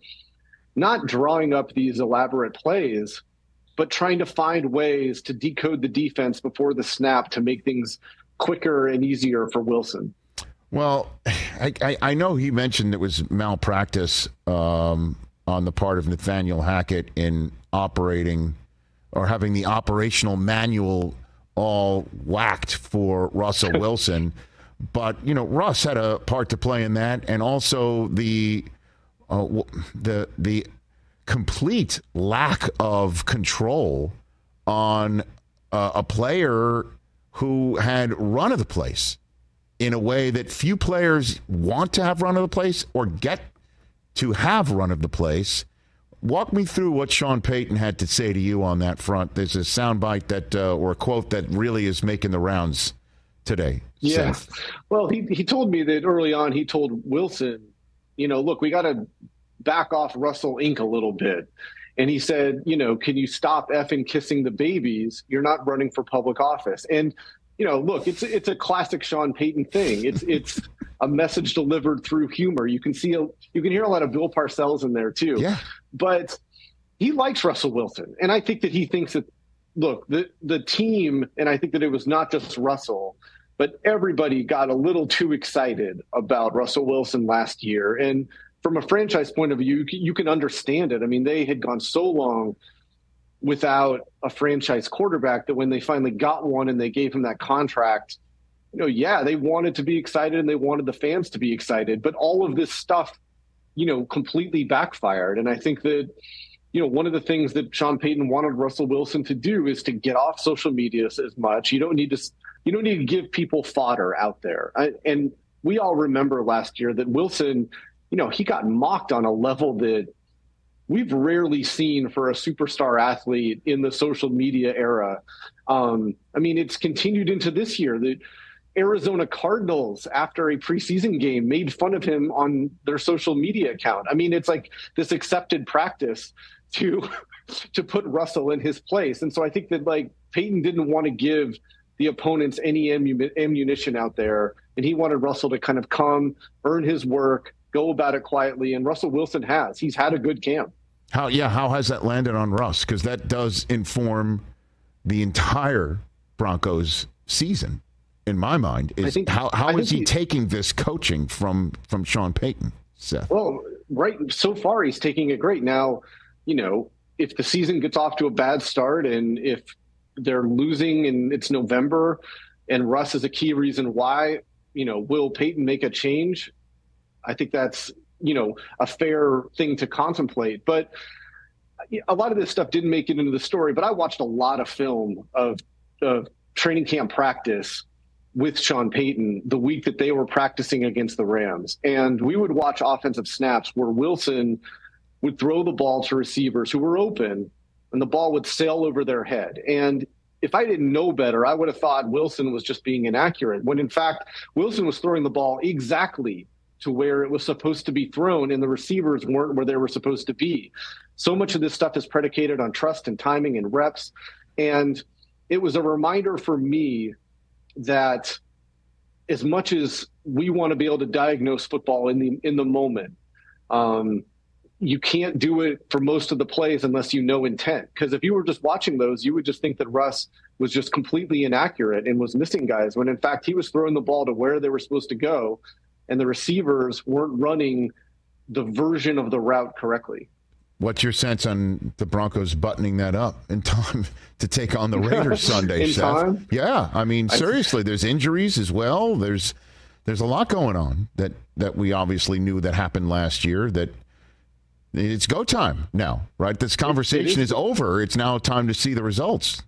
L: not drawing up these elaborate plays, but trying to find ways to decode the defense before the snap to make things quicker and easier for Wilson.
E: Well, I, I, I know he mentioned it was malpractice um, on the part of Nathaniel Hackett in operating or having the operational manual all whacked for Russell Wilson. But, you know, Russ had a part to play in that, and also the uh, the the complete lack of control on uh, a player who had run of the place in a way that few players want to have run of the place or get to have run of the place. Walk me through what Sean Payton had to say to you on that front. There's a soundbite that, uh, or a quote that really is making the rounds today.
L: Yeah.
E: Seth.
L: Well, he, he told me that early on, he told Wilson, you know, look, we got to back off Russell Incorporated a little bit. And he said, you know, can you stop effing kissing the babies? You're not running for public office. And, you know, look, it's it's a classic Sean Payton thing. It's it's a message delivered through humor. You can see a, you can hear a lot of Bill Parcells in there too.
E: Yeah.
L: But he likes Russell Wilson, and I think that he thinks that, look, the the team, and I think that it was not just Russell, but everybody got a little too excited about Russell Wilson last year. And from a franchise point of view, you can, you can understand it. I mean, they had gone so long without a franchise quarterback that when they finally got one and they gave him that contract, you know, yeah, they wanted to be excited and they wanted the fans to be excited, but all of this stuff, you know, completely backfired. And I think that, you know, one of the things that Sean Payton wanted Russell Wilson to do is to get off social media as much. You don't need to, you don't need to give people fodder out there. I, and we all remember last year that Wilson, you know, he got mocked on a level that we've rarely seen for a superstar athlete in the social media era. Um, I mean, it's continued into this year. The Arizona Cardinals, after a preseason game, made fun of him on their social media account. I mean, it's like this accepted practice to to put Russell in his place. And so I think that, like, Payton didn't want to give the opponents any ammu- ammunition out there, and he wanted Russell to kind of come, earn his work, go about it quietly, and Russell Wilson has. He's had a good camp.
E: How yeah, how has that landed on Russ? Because that does inform the entire Broncos season, in my mind. Is
L: think,
E: how how is he,
L: he
E: taking this coaching from from Sean Payton, Seth?
L: Well, right so far he's taking it great. Now, you know, if the season gets off to a bad start and if they're losing and it's November and Russ is a key reason why, you know, will Payton make a change? I think that's you know, a fair thing to contemplate. But a lot of this stuff didn't make it into the story, but I watched a lot of film of, of training camp practice with Sean Payton the week that they were practicing against the Rams. And we would watch offensive snaps where Wilson would throw the ball to receivers who were open and the ball would sail over their head. And if I didn't know better, I would have thought Wilson was just being inaccurate, when in fact, Wilson was throwing the ball exactly to where it was supposed to be thrown, and the receivers weren't where they were supposed to be. So much of this stuff is predicated on trust and timing and reps. And it was a reminder for me that as much as we want to be able to diagnose football in the in the moment, um, you can't do it for most of the plays unless you know intent. Because if you were just watching those, you would just think that Russ was just completely inaccurate and was missing guys, when in fact he was throwing the ball to where they were supposed to go, and the receivers weren't running the version of the route correctly.
E: What's your sense on the Broncos buttoning that up in time to take on the Raiders Sunday,
L: in
E: Seth?
L: time?
E: Yeah, I mean, seriously, there's injuries as well. There's there's a lot going on that, that we obviously knew that happened last year. That it's go time now, right? This conversation it, it is, is over. It's now time to see the results.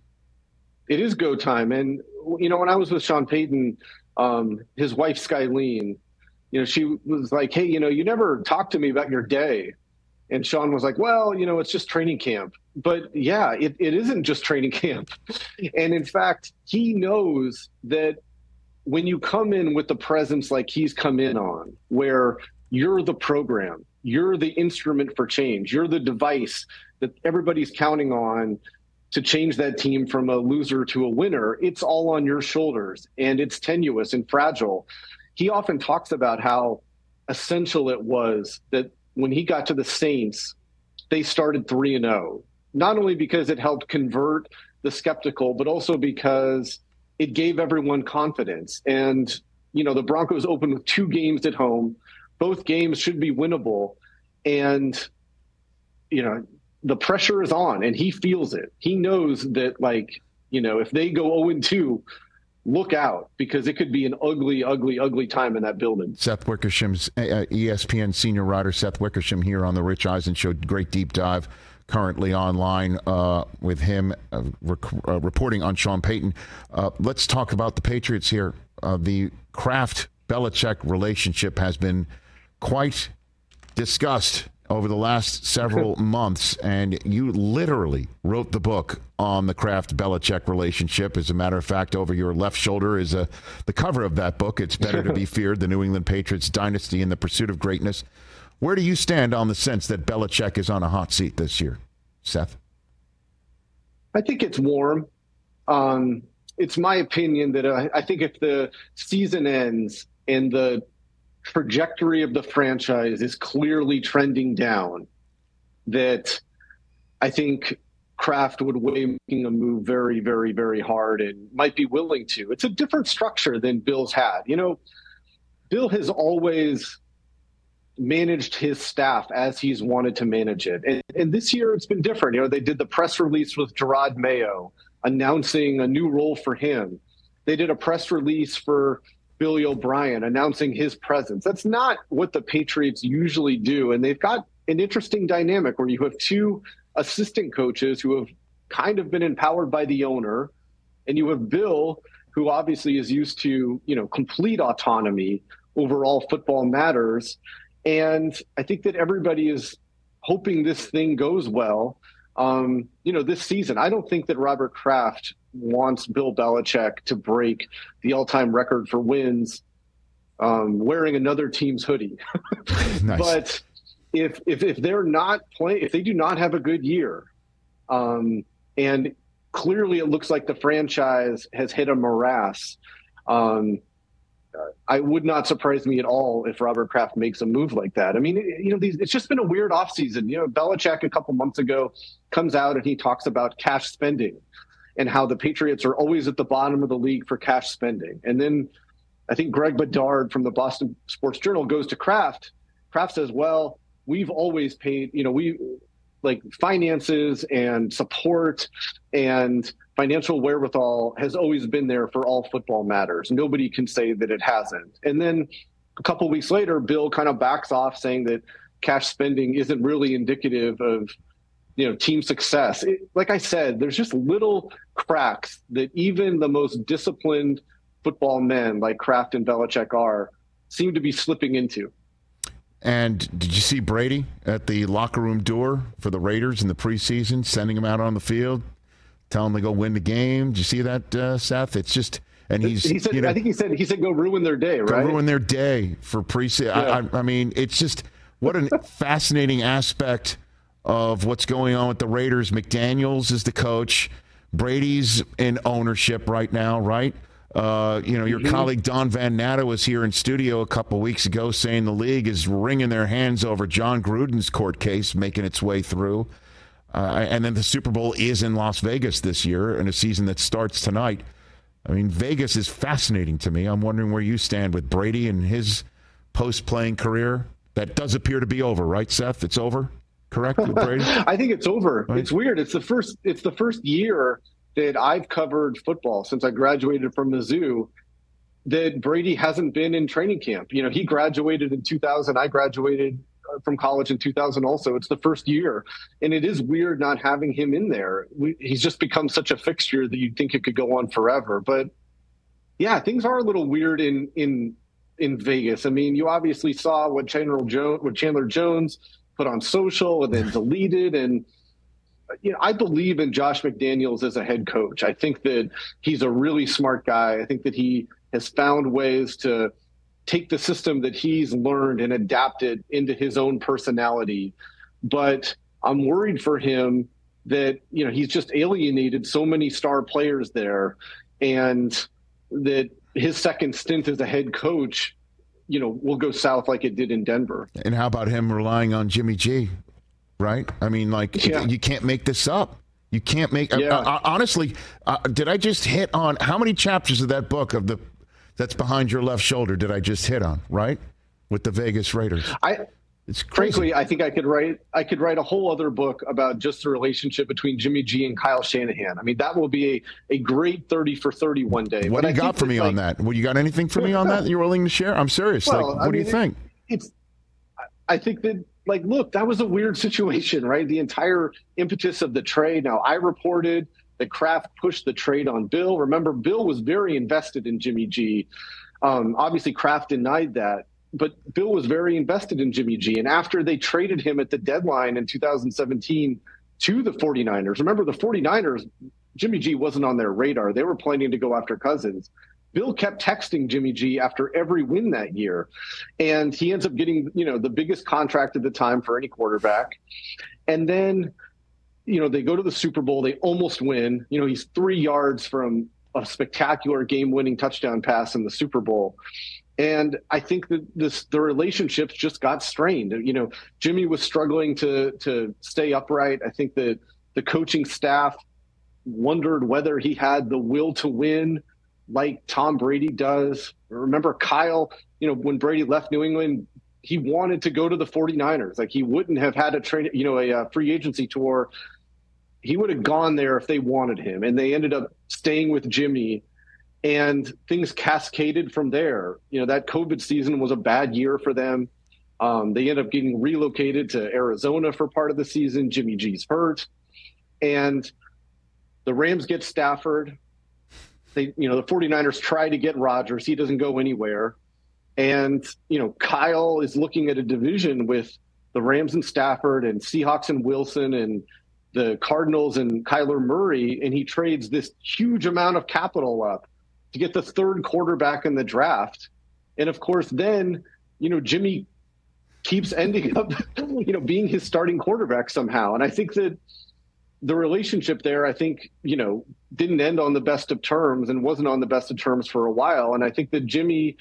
L: It is go time. And, you know, when I was with Sean Payton, um, his wife, Skylene, you know, she was like, hey, you know, you never talked to me about your day. And Sean was like, well, you know, it's just training camp. But yeah, it, it isn't just training camp. And in fact, he knows that when you come in with the presence like he's come in on, where you're the program, you're the instrument for change, you're the device that everybody's counting on to change that team from a loser to a winner, it's all on your shoulders, and it's tenuous and fragile. He often talks about how essential it was that when he got to the Saints, they started three and oh, not only because it helped convert the skeptical, but also because it gave everyone confidence. And, you know, the Broncos opened with two games at home. Both games should be winnable. And, you know, the pressure is on, and he feels it. He knows that, like, you know, if they go oh and two, look out, because it could be an ugly, ugly, ugly time in that building.
E: Seth Wickersham's uh, E S P N senior writer, Seth Wickersham, here on the Rich Eisen Show. Great deep dive currently online uh, with him uh, rec- uh, reporting on Sean Payton. Uh, let's talk about the Patriots here. Uh, the Kraft-Belichick relationship has been quite discussed over the last several months, and you literally wrote the book on the Kraft-Belichick relationship. As a matter of fact, over your left shoulder is a, the cover of that book. It's Better to Be Feared, The New England Patriots Dynasty in the Pursuit of Greatness. Where do you stand on the sense that Belichick is on a hot seat this year, Seth?
L: I think it's warm. Um, it's my opinion that uh, I think if the season ends and the trajectory of the franchise is clearly trending down, that I think Kraft would weigh making a move very, very, very hard and might be willing to. It's a different structure than Bill's had. You know, Bill has always managed his staff as he's wanted to manage it. And, and this year it's been different. You know, they did the press release with Gerard Mayo announcing a new role for him. They did a press release for Billy O'Brien announcing his presence. That's not what the Patriots usually do. And they've got an interesting dynamic where you have two assistant coaches who have kind of been empowered by the owner, and you have Bill, who obviously is used to, you know, complete autonomy over all football matters. And I think that everybody is hoping this thing goes well. Um, you know, this season, I don't think that Robert Kraft wants Bill Belichick to break the all-time record for wins um, wearing another team's hoodie. Nice. But if, if if they're not playing, if they do not have a good year, um, and clearly it looks like the franchise has hit a morass, um, I would not surprise me at all if Robert Kraft makes a move like that. I mean, you know, these, it's just been a weird offseason. You know, Belichick a couple months ago comes out and he talks about cash spending and how the Patriots are always at the bottom of the league for cash spending. And then I think Greg Bedard from the Boston Sports Journal goes to Kraft. Kraft says, well, we've always paid, you know, we like finances and support and financial wherewithal has always been there for all football matters. Nobody can say that it hasn't. And then a couple weeks later, Bill kind of backs off, saying that cash spending isn't really indicative of, you know, team success. It, like I said, there's just little cracks that even the most disciplined football men like Kraft and Belichick are seem to be slipping into.
E: And did you see Brady at the locker room door for the Raiders in the preseason, sending them out on the field, telling them to go win the game? Did you see that, uh, Seth? It's just, and he's,
L: he said,
E: you know,
L: I think he said, he said, go ruin their day,
E: go
L: right?
E: ruin their day for preseason.
L: Yeah.
E: I, I, I mean, it's just, what a fascinating aspect of what's going on with the Raiders. McDaniels is the coach. Brady's in ownership right now, right? Uh, you know, your mm-hmm. colleague Don Van Natta was here in studio a couple weeks ago saying the league is wringing their hands over John Gruden's court case making its way through. Uh, and then the Super Bowl is in Las Vegas this year in a season that starts tonight. I mean, Vegas is fascinating to me. I'm wondering where you stand with Brady and his post-playing career. That does appear to be over, right, Seth? It's over, correct, with Brady?
L: I think it's over.
E: Right.
L: It's weird. It's the first. It's the first year that I've covered football since I graduated from Mizzou that Brady hasn't been in training camp. You know, he graduated in two thousand. I graduated from college in two thousand also. It's the first year. And it is weird not having him in there. We, he's just become such a fixture that you'd think it could go on forever. But, yeah, things are a little weird in in in Vegas. I mean, you obviously saw what Chandler Jones, what Chandler Jones put on social and then deleted. And, you know, I believe in Josh McDaniels as a head coach. I think that he's a really smart guy. I think that he has found ways to take the system that he's learned and adapt it into his own personality. But I'm worried for him that, you know, he's just alienated so many star players there, and that his second stint as a head coach, you know, will go south like it did in Denver.
E: And how about him relying on Jimmy G, right? I mean, like, yeah. you can't make this up. You can't make yeah. uh, uh, honestly, uh, did I just hit on how many chapters of that book of the that's behind your left shoulder did I just hit on, right? With the Vegas Raiders.
L: I
E: It's crazy.
L: Frankly, I think I could write I could write a whole other book about just the relationship between Jimmy G and Kyle Shanahan. I mean, that will be a, a great thirty for thirty one day.
E: What
L: but
E: do you
L: I
E: got for me
L: like,
E: on that? Well, you got anything for me on that that you're willing to share? I'm serious.
L: Well,
E: like, what
L: I
E: do
L: mean,
E: you think?
L: It, it's I think that, like, look, that was a weird situation, right? The entire impetus of the trade. Now, I reported that Kraft pushed the trade on Bill. Remember, Bill was very invested in Jimmy G. Um, obviously, Kraft denied that. But Bill was very invested in Jimmy G. And after they traded him at the deadline in two thousand seventeen to the 49ers, remember the 49ers, Jimmy G wasn't on their radar. They were planning to go after Cousins. Bill kept texting Jimmy G after every win that year. And he ends up getting, you know, the biggest contract at the time for any quarterback. And then, you know, they go to the Super Bowl. They almost win. You know, he's three yards from a spectacular game-winning touchdown pass in the Super Bowl. And I think that this the relationships just got strained. You know, Jimmy was struggling to to stay upright. I think that the coaching staff wondered whether he had the will to win like Tom Brady does. Remember Kyle, you know, when Brady left New England, he wanted to go to the 49ers. Like, he wouldn't have had a train, you know, a, a free agency tour. He would have gone there if they wanted him. And they ended up staying with Jimmy. And things cascaded from there. You know, that COVID season was a bad year for them. Um, they ended up getting relocated to Arizona for part of the season. Jimmy G's hurt. And the Rams get Stafford. They, you know, the 49ers try to get Rodgers. He doesn't go anywhere. And, you know, Kyle is looking at a division with the Rams and Stafford and Seahawks and Wilson and the Cardinals and Kyler Murray. And he trades this huge amount of capital up to get the third quarterback in the draft. And of course, then, you know, Jimmy keeps ending up, you know, being his starting quarterback somehow. And I think that the relationship there, I think, you know, didn't end on the best of terms and wasn't on the best of terms for a while. And I think that Jimmy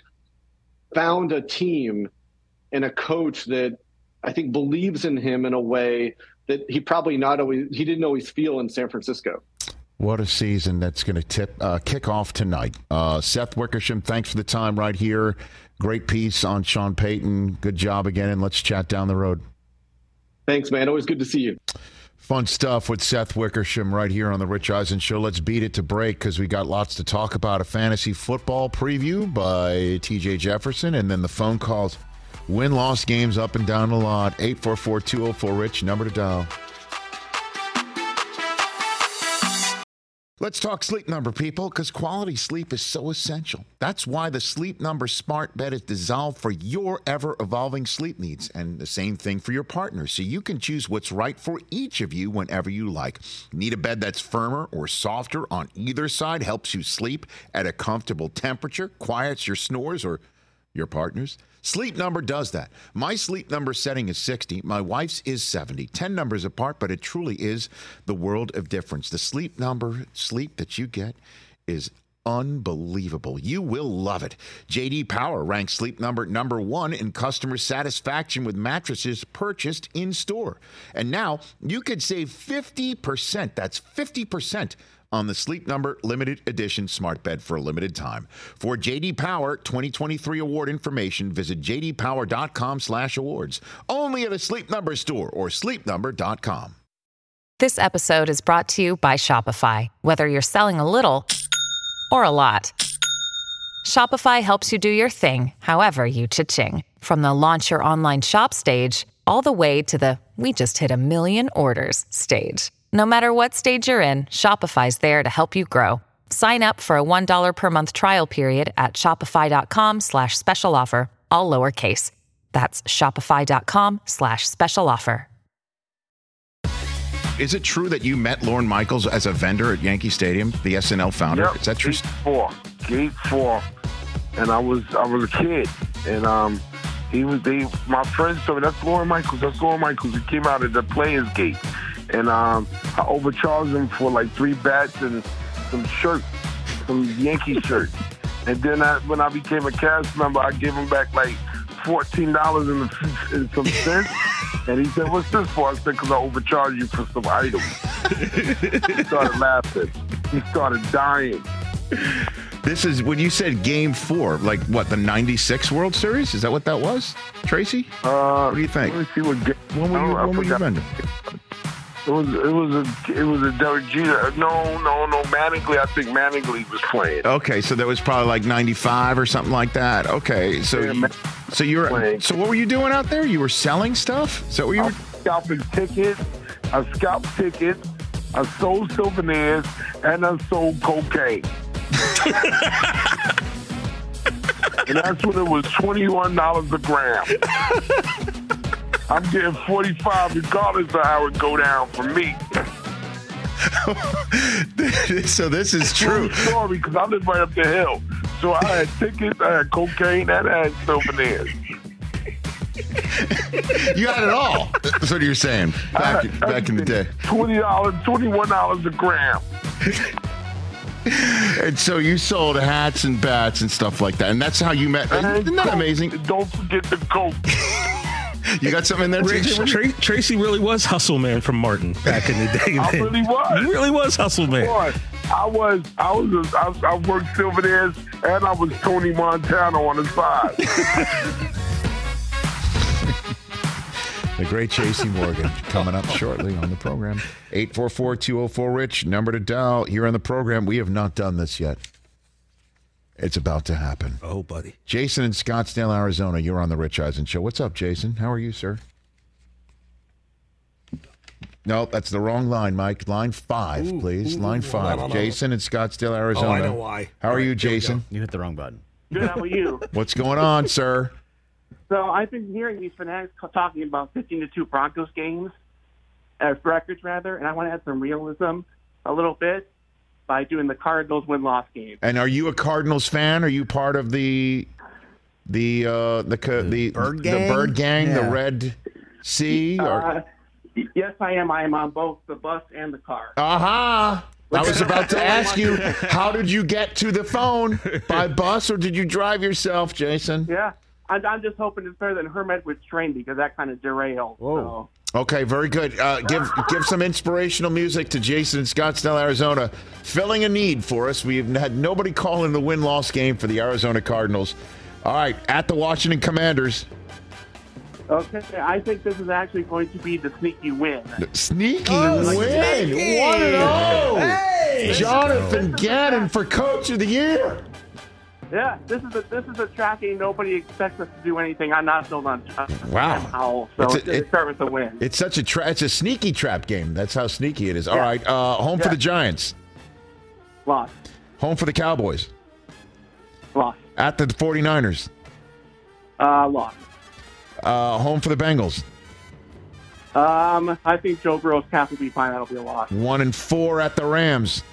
L: found a team and a coach that I think believes in him in a way that he probably not always, he didn't always feel in San Francisco.
E: What a season that's going to tip uh, kick off tonight. Uh, Seth Wickersham, thanks for the time right here. Great piece on Sean Payton. Good job again, and let's chat down the road.
L: Thanks, man. Always good to see you.
E: Fun stuff with Seth Wickersham right here on the Rich Eisen Show. Let's beat it to break because we got lots to talk about. A fantasy football preview by T J Jefferson, and then the phone calls. Win-loss games up and down the lot. eight four four, two oh four, RICH, number to dial. Let's talk Sleep Number, people, because quality sleep is so essential. That's why the Sleep Number smart bed is designed for your ever-evolving sleep needs, and the same thing for your partner, so you can choose what's right for each of you whenever you like. Need a bed that's firmer or softer on either side, helps you sleep at a comfortable temperature, quiets your snores or your partner's? Sleep Number does that. My Sleep Number setting is sixty. My wife's is seventy. ten numbers apart, but it truly is the world of difference. The Sleep Number sleep that you get is unbelievable. You will love it. J D Power ranks Sleep Number number one in customer satisfaction with mattresses purchased in store. And now you could save fifty percent. That's fifty percent on the Sleep Number limited edition smart bed for a limited time. For J D Power twenty twenty-three award information, visit j d power dot com slash awards. Only at a Sleep Number store or sleep number dot com.
M: This episode is brought to you by Shopify. Whether you're selling a little or a lot, Shopify helps you do your thing, however you cha-ching. From the launch your online shop stage, all the way to the we just hit a million orders stage. No matter what stage you're in, Shopify's there to help you grow. Sign up for a one dollar per month trial period at shopify.com slash special offer, all lowercase. That's shopify.com slash special offer.
E: Is it true that you met Lorne Michaels as a vendor at Yankee Stadium, the S N L founder?
N: Yep.
E: Is that true?
N: Gate four. Gate four. And I was I was a kid. And um he was they my friends told me that's Lorne Michaels, that's Lorne Michaels. He came out at the players gate. And um, I overcharged him for like three bats and some shirts, some Yankee shirts. And then I, when I became a cast member, I gave him back like fourteen dollars and, and some cents. And he said, "What's this for?" I said, "Because I overcharged you for some items." He started laughing. He started dying.
E: This is when you said game four, like what, the ninety-six World Series? Is that what that was, Tracy?
N: Uh,
E: what do you think?
N: Let me see what game.
E: When were you, when were you vending?
N: It was it was a it was a Derek Jeter. No, no, no. Mattingly, I think Mattingly was playing.
E: Okay, so that was probably like ninety-five or something like that. Okay, so
N: Yeah,
E: you, so you're
N: playing.
E: so what were you doing out there? You were selling stuff? So what you
N: I
E: were
N: was scalping tickets. I scalped tickets. I sold souvenirs and I sold cocaine. And that's when it was twenty-one dollars a gram. I'm getting forty-five regardless of how it go down for me.
E: So this is true.
N: Story, because I live right up the hill. So I had tickets, I had cocaine, and I had souvenirs.
E: You had it all. That's what you're saying. Back,
N: I,
E: back in the day.
N: Twenty dollars, twenty-one dollars a gram.
E: And so you sold hats and bats and stuff like that. And that's how you met. Isn't that amazing?
N: Don't forget the coke.
E: You got something in there,
G: Rich, Tra- Tracy really was Hustle Man from Martin back in the day.
N: I
G: man.
N: really was.
G: He really was Hustle Man.
N: Boy, I was, I was, I, was, I worked souvenirs, and I was Tony Montana on the side.
E: The great J C Morgan coming up shortly on the program. eight four four, two oh four, RICH, number to dial here on the program. We have not done this yet. It's about to happen.
G: Oh, buddy.
E: Jason in Scottsdale, Arizona. You're on the Rich Eisen Show. What's up, Jason? How are you, sir? No, that's the wrong line, Mike. Line five,
J: Ooh,
E: please.
J: ooh,
E: line
J: ooh,
E: five.
J: hold on, hold on.
E: Jason in Scottsdale, Arizona.
J: Oh, I know why.
E: How are
J: All
E: you,
J: right, here we
E: Jason?
J: go.
F: You hit the wrong button.
O: Good, how are you?
E: What's going on, sir?
O: So I've been hearing these fanatics talking about fifteen to two Broncos games, uh, records rather, and I want to add some realism a little bit by doing the Cardinals win-loss game.
E: And are you a Cardinals fan? Are you part of the the uh, the the, the
F: Bird
E: the
F: Gang?
E: Bird Gang,
F: Yeah.
E: the Red Sea? Or...
O: Uh, yes, I am. I am on both the bus and the car.
E: Aha! I was about to ask you, how did you get to the phone? By bus or did you drive yourself, Jason?
O: Yeah, I'm, I'm just hoping it's better than Hermit with train because that kind of derailed.
F: Whoa.
O: So.
E: Okay, very good. Uh, give give some inspirational music to Jason in Scottsdale, Arizona, filling a need for us. We've had nobody call in the win-loss game for the Arizona Cardinals. All right, at the Washington Commanders.
O: Okay, I think this is actually going to be the sneaky win.
E: Sneaky
O: Oh,
E: win.
O: sneaky.
E: one and oh.
O: Hey!
E: Jonathan Gannon for Coach of the Year.
O: Yeah, this is a this is a tracking. Nobody expects us to do anything. I'm not sold on uh,
E: Wow.
O: Sam Howell, so
E: It's a-
O: it's going to
E: it-
O: start with a win.
E: It's such a tra- it's a sneaky trap game. That's how sneaky it is. All
O: Yeah.
E: right, uh, home for
O: Yeah.
E: the Giants.
O: Loss.
E: Home for the Cowboys.
O: Loss.
E: At the 49ers.
O: Uh, loss.
E: Uh, home for the Bengals.
O: Um, I think Joe Burrow's calf will be fine. That'll be a loss.
E: One and four at the Rams.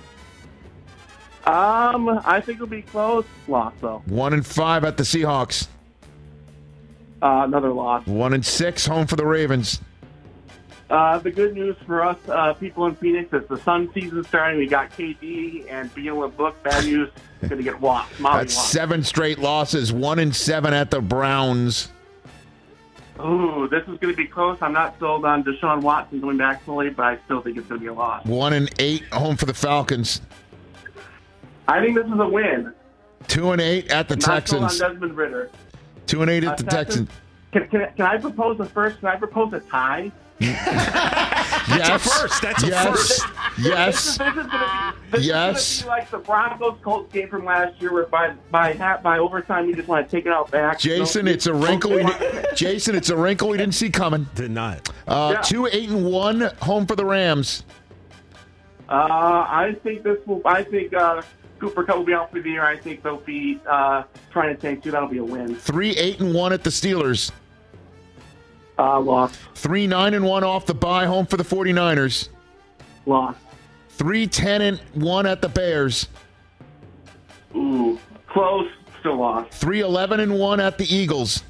O: Um, I think it'll be close. Loss though.
E: One and five at the Seahawks.
O: Uh, another loss.
E: One and six home for the Ravens.
O: Uh, the good news for us uh, people in Phoenix is the sun season starting. We got K D and being able to book. Bad news, going to get walked. Molly
E: That's
O: walked.
E: seven straight losses. One and seven at the Browns.
O: Ooh, this is going to be close. I'm not sold on Deshaun Watson going back fully, but I still think it's going to be a loss.
E: One and eight home for the Falcons.
O: I think this is a win.
E: Two and eight at the
O: not
E: Texans.
O: sold on Desmond Ritter.
E: Two and eight at
O: Uh,
E: the
O: Texans-
E: Texans.
O: Can, can, can I propose a first? Can I propose a tie?
E: Yes.
G: a first. That's a
E: yes.
G: first.
E: Yes.
O: This is, this is going to be. This
E: Yes.
O: is going to be like the Broncos Colts game from last year, where by by half, by overtime you just want to take it out back.
E: Jason,
O: No-
E: it's a wrinkle. We di- Jason, it's a wrinkle we didn't see coming.
G: Did not.
E: Uh,
O: Yeah.
E: Two eight and one home for the Rams.
O: Uh, I think this will. I think uh, Cooper Kupp will be out for the year. I think they'll be uh, trying to tank too. That'll be a win.
E: Three eight and one at the Steelers.
O: Uh, loss.
E: Three nine and one off the bye home for the 49ers.
O: Loss.
E: Three ten and one at the Bears.
O: Ooh, close. Still lost.
E: Three eleven and one at the Eagles.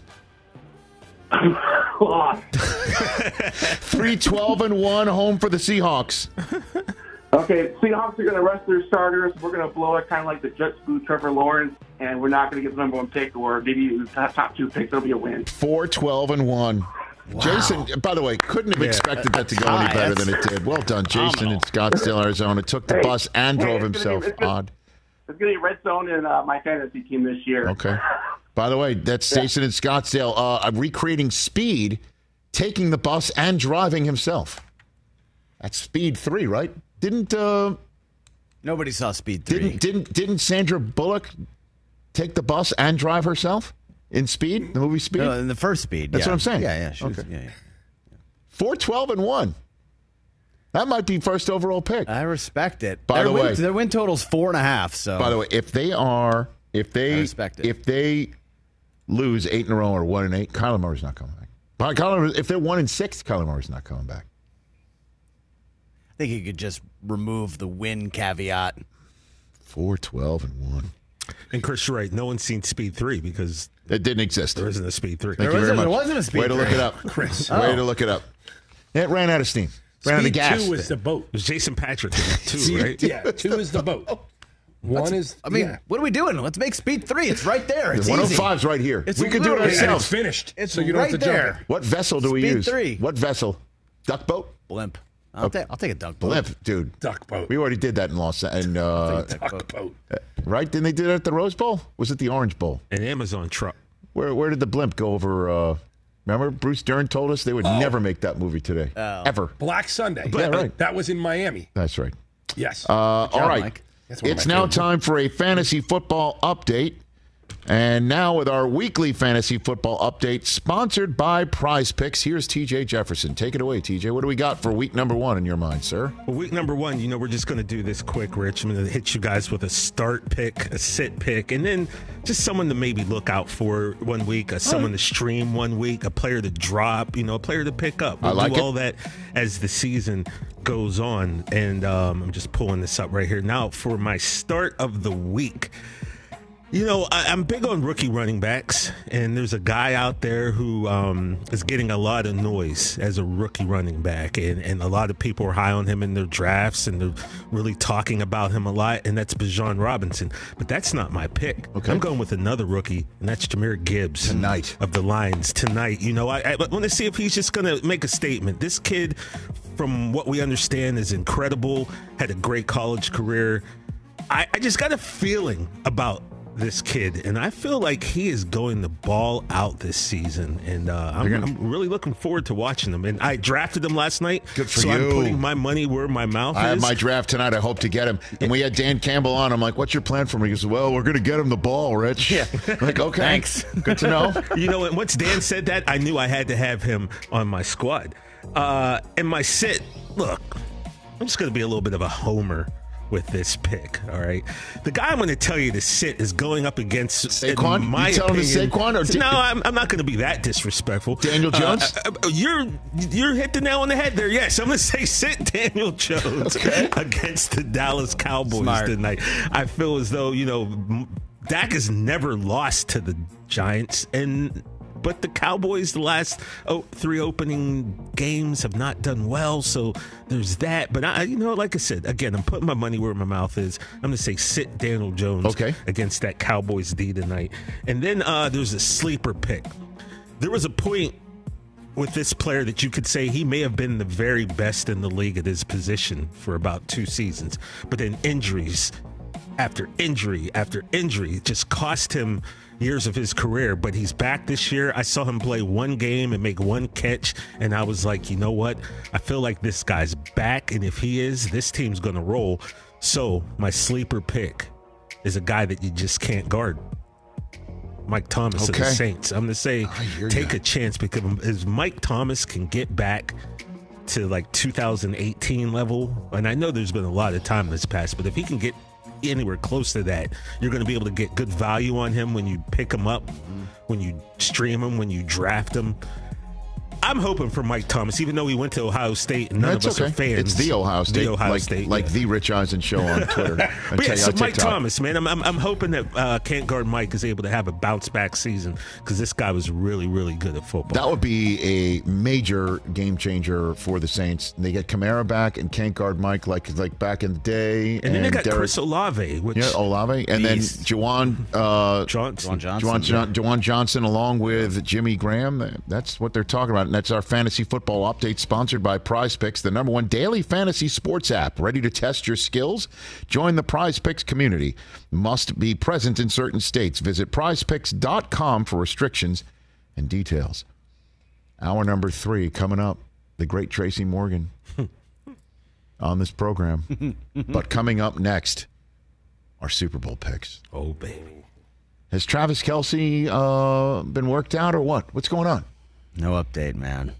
O: Loss.
E: Three twelve and one home for the Seahawks.
O: Okay, Seahawks are going to rest their starters. We're going to blow it kind of like the Jets blew Trevor Lawrence, and we're not going to get the number one pick or maybe the top, top two picks. It'll be a win.
E: Four twelve and one. Jason, by the way, couldn't have
G: Yeah,
E: expected
G: a-
E: that to
G: a
E: go any
G: tie.
E: better
G: That's
E: than it did. Well done, Jason in
F: phenomenal.
E: Scottsdale, Arizona. Took the
O: Hey,
E: bus and
O: hey,
E: drove
O: it's gonna be-
E: himself.
O: it's gonna-
E: Odd.
O: It's going to be red zone in uh, my fantasy team this year.
E: Okay. By the way, that's
O: Yeah.
E: Jason in Scottsdale uh, recreating Speed, taking the bus and driving himself. That's Speed three, right? Didn't uh,
F: Nobody saw Speed three.
E: didn't didn't didn't Sandra Bullock take the bus and drive herself in Speed, the movie Speed?
F: No, in the first Speed.
E: That's
F: yeah.
E: what I'm saying.
F: Yeah, yeah, she was-
E: Okay.
F: yeah, yeah.
E: Four twelve and one. That might be first overall pick.
F: I respect it.
E: By
F: their
E: the
F: win,
E: way-
F: their win total's four and a half. So
E: By the way, if they are, if
F: I
E: they,
F: respect it.
E: if they lose eight in a row or one and eight, Kyler Murray's not coming back. But Kyler, if they're one and six, Kyler Murray's not coming back.
F: I think you could just remove the win caveat.
E: Four twelve and one.
G: And Chris, you're right. No one's seen Speed three because
E: It didn't exist.
G: there isn't a Speed three.
E: Thank
F: There
E: you very
F: wasn't-
E: much.
F: there wasn't a Speed
E: Way to look
F: three.
E: it up,
G: Chris.
E: Way
F: Oh.
E: to look it up. It ran out of steam. Ran out of
J: Speed
E: gas.
J: two is the boat.
G: It was Jason Patrick in it too,
J: See,
G: right?
J: Yeah, two is the boat. One is.
F: I mean,
J: yeah.
F: what are we doing? Let's make Speed three. It's right there. It's
E: one oh
F: easy.
E: five's right here.
F: It's
E: we could do it
F: literally-
J: And
E: ourselves.
J: it's finished.
F: It's
J: so you don't
F: right
J: have to jump
F: there.
J: it.
E: What vessel do we
F: Speed
E: use?
F: three.
E: What vessel? Duck boat?
F: Blimp. I'll, take. I'll take a dunk boat.
E: Blimp, dude.
J: Duck boat.
E: We already did that in Los and uh,
J: Duck boat.
E: right? Didn't they do that at the Rose Bowl? Was it the Orange Bowl?
G: An Amazon truck.
E: Where where did the blimp go over? Uh, remember, Bruce Dern told us they would never make that movie today,
F: Oh.
E: ever.
J: Black Sunday.
E: Yeah, right.
J: That was in Miami.
E: That's right.
J: Yes.
E: Uh, all right.
F: Mike.
J: That's one of
E: It's
J: my
E: now
J: favorites.
E: time for a fantasy football update. And now with our weekly fantasy football update sponsored by Prize Picks, here's T J Jefferson. Take it away, T J. What do we got for week number one in your mind, sir?
G: Well, week number one, you know, we're just going to do this quick, Rich. I'm going to hit you guys with a start pick, a sit pick, and then just someone to maybe look out for one week, a someone to stream one week, a player to drop, you know, a player to pick up. We'll
E: I like
G: do
E: it.
G: all that as the season goes on. And um, I'm just pulling this up right here. Now, for my start of the week, you know, I, I'm big on rookie running backs, and there's a guy out there who um, is getting a lot of noise as a rookie running back, and, and a lot of people are high on him in their drafts, and they're really talking about him a lot, and that's Bijan Robinson. But that's not my pick.
E: Okay.
G: I'm going with another rookie, and that's Jahmyr Gibbs
E: Tonight.
G: of the Lions tonight. You know, I, I want to see if he's just going to make a statement. This kid, from what we understand, is incredible, had a great college career. I, I just got a feeling about this kid, and I feel like he is going to ball out this season, and uh, I'm,
E: gonna,
G: I'm really looking forward to watching him. And I drafted him last night.
E: Good for
G: so
E: you.
G: I'm putting my money where my mouth
E: I
G: is.
E: have my draft tonight. I hope to get him. And we had Dan Campbell on. I'm like, what's your plan for me? He goes, well, we're going to get him the ball, Rich.
G: Yeah.
E: I'm like, okay.
F: Thanks.
E: Good to know.
G: You know, and once Dan said that, I knew I had to have him on my squad. Uh, and my sit, look, I'm just going to be a little bit of a homer with this pick, all right? The guy I'm going to tell you to sit is going up against
E: Saquon?
G: in my
E: You tell him to
G: opinion,
E: Saquon or
G: no, I'm, I'm not going to be that disrespectful.
E: Daniel Jones?
G: Uh, uh, you're you're hit the nail on the head there. Yes, I'm going to say sit Daniel Jones
E: Okay.
G: against the Dallas Cowboys
F: Smart.
G: tonight. I feel as though, you know, Dak has never lost to the Giants, and but the Cowboys, the last oh, three opening games have not done well, so there's that. But, I, you know, like I said, again, I'm putting my money where my mouth is. I'm going to say sit Daniel Jones
E: okay.
G: against that Cowboys D tonight. And then uh, there's a sleeper pick. There was a point with this player that you could say he may have been the very best in the league at his position for about two seasons. But then injuries after injury after injury just cost him years of his career, but he's back this year. I saw him play one game and make one catch, and I was like, you know what? I feel like this guy's back, and if he is, this team's going to roll. So my sleeper pick is a guy that you just can't guard. Mike Thomas
E: Okay.
G: of the Saints. I'm going to say take
E: ya.
G: a chance because if Mike Thomas can get back to like two thousand eighteen level, and I know there's been a lot of time that's passed, but if he can get anywhere close to that, you're going to be able to get good value on him when you pick him up, when you stream him, when you draft him. I'm hoping for Mike Thomas, even though he went to Ohio State and none
E: That's
G: of us
E: okay.
G: are fans.
E: It's the Ohio State,
G: The Ohio
E: like,
G: State,
E: like
G: yeah.
E: the Rich Eisen show on Twitter.
G: But yeah, so
E: on
G: Mike
E: TikTok.
G: Thomas, man, I'm, I'm I'm hoping that uh, Can't Guard Mike is able to have a bounce back season because this guy was really, really good at football.
E: That would be a major game changer for the Saints. They get Kamara back and can't guard Mike like like back in the day.
G: and then they got
E: Derek,
G: Chris Olave, which
E: yeah, Olave, and
G: Beast.
E: then Juwan uh,
G: Johnson.
F: Juwan Johnson.
E: Juwan, John, Juwan Johnson along with Jimmy Graham. That's what they're talking about, and that's our fantasy football update sponsored by Prize Picks, the number one daily fantasy sports app. Ready to test your skills? Join the Prize Picks community. Must be present in certain states. Visit prize picks dot com for restrictions and details. Hour number three coming up. The great Tracy Morgan on this program. But coming up next, our Super Bowl picks.
G: Oh, baby.
E: Has Travis Kelce uh, been worked out or what? What's going on?
F: No update, man.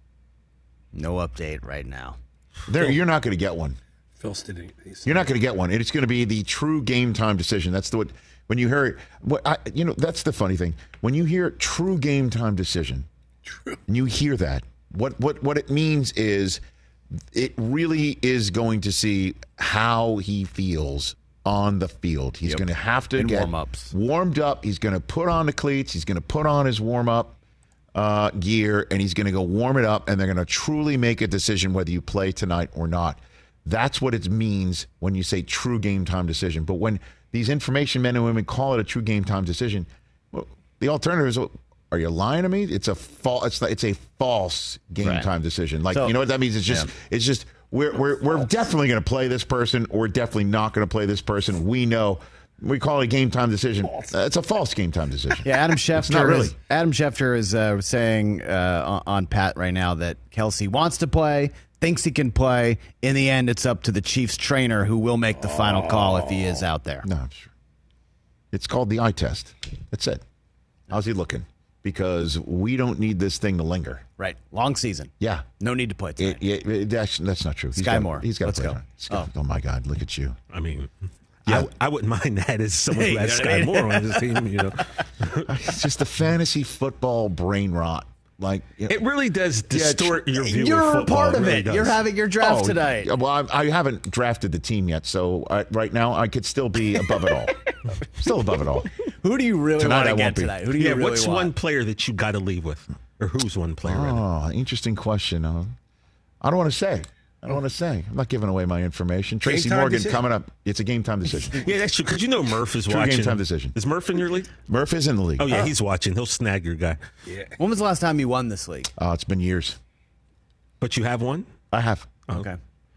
F: No update right now.
E: There, you're not going to get one.
J: Phil Stiddy.
E: You're not going to get one. It's going to be the true game time decision. That's the what when you hear it. What I, you know, that's the funny thing. When you hear true game time decision, true. and you hear that, what what what it means is it really is going to see how he feels on the field. He's
F: Yep.
E: going to have to
F: In
E: get
F: warm-ups.
E: warmed up. He's going to put on the cleats. He's going to put on his warm up uh, gear, and he's going to go warm it up. And they're going to truly make a decision whether you play tonight or not. That's what it means when you say true game time decision. But when these information men and women call it a true game time decision, well, the alternative is, are you lying to me? It's a false. It's it's a false game
F: Right.
E: time decision. Like
F: So-
E: you know what that means? It's just
F: Yeah.
E: it's just we're we're we're definitely going to play this person, or we're definitely not going to play this person. We know. We call it a game time decision. Uh, it's a false game time decision.
F: Yeah, Adam
E: It's
F: Schefter.
E: not really.
F: Is, Adam Schefter is uh, saying uh, on, on Pat right now that Kelce wants to play, thinks he can play. In the end, it's up to the Chiefs trainer who will make the final call if he is out there.
E: No, I'm sure. It's called the eye test. That's it. How's he looking? Because we don't need this thing to linger.
F: Right. Long season.
E: Yeah.
F: No need to play tonight.
E: It, it, it, that's, that's not true. He's
F: Sky
E: got,
F: Moore.
E: He's got
F: Let's
E: to play
F: go.
E: tonight. Sky- oh. my God, look at you.
G: I mean,
E: Yeah.
G: I, I wouldn't mind that as someone
F: Hey,
G: who has
F: you know what I
G: Sky
F: mean?
G: Moore on his team. You know,
E: It's just the fantasy football brain rot. Like you know,
G: it really does distort your view.
F: You're
G: of
F: a
G: football.
F: part of
G: really
F: it.
G: does.
F: You're having your draft
E: oh,
F: tonight.
E: yeah, Well, I, I haven't drafted the team yet, so I, right now I could still be above it all. Still above it all.
F: Who do you really
E: Tonight
F: want
E: I
F: to get
E: won't be.
F: tonight? Who do you
G: Yeah,
F: really
G: what's
F: want?
G: one player that you got to leave with, or who's one player? rather?
E: Oh, interesting question. Uh, I don't want to say. I don't want to say. I'm not giving away my information. Tracy
J: time
E: Morgan
J: decision?
E: coming up. It's a game time decision.
G: Yeah, that's true. Because you know Murph is
E: True
G: watching.
E: game time decision.
G: Is Murph in your league?
E: Murph is in the league.
G: Oh yeah, he's watching. He'll snag your guy.
F: When was the last time you won this league?
E: Uh, it's been years.
G: But you have one.
E: I have.
G: Oh.
F: Okay.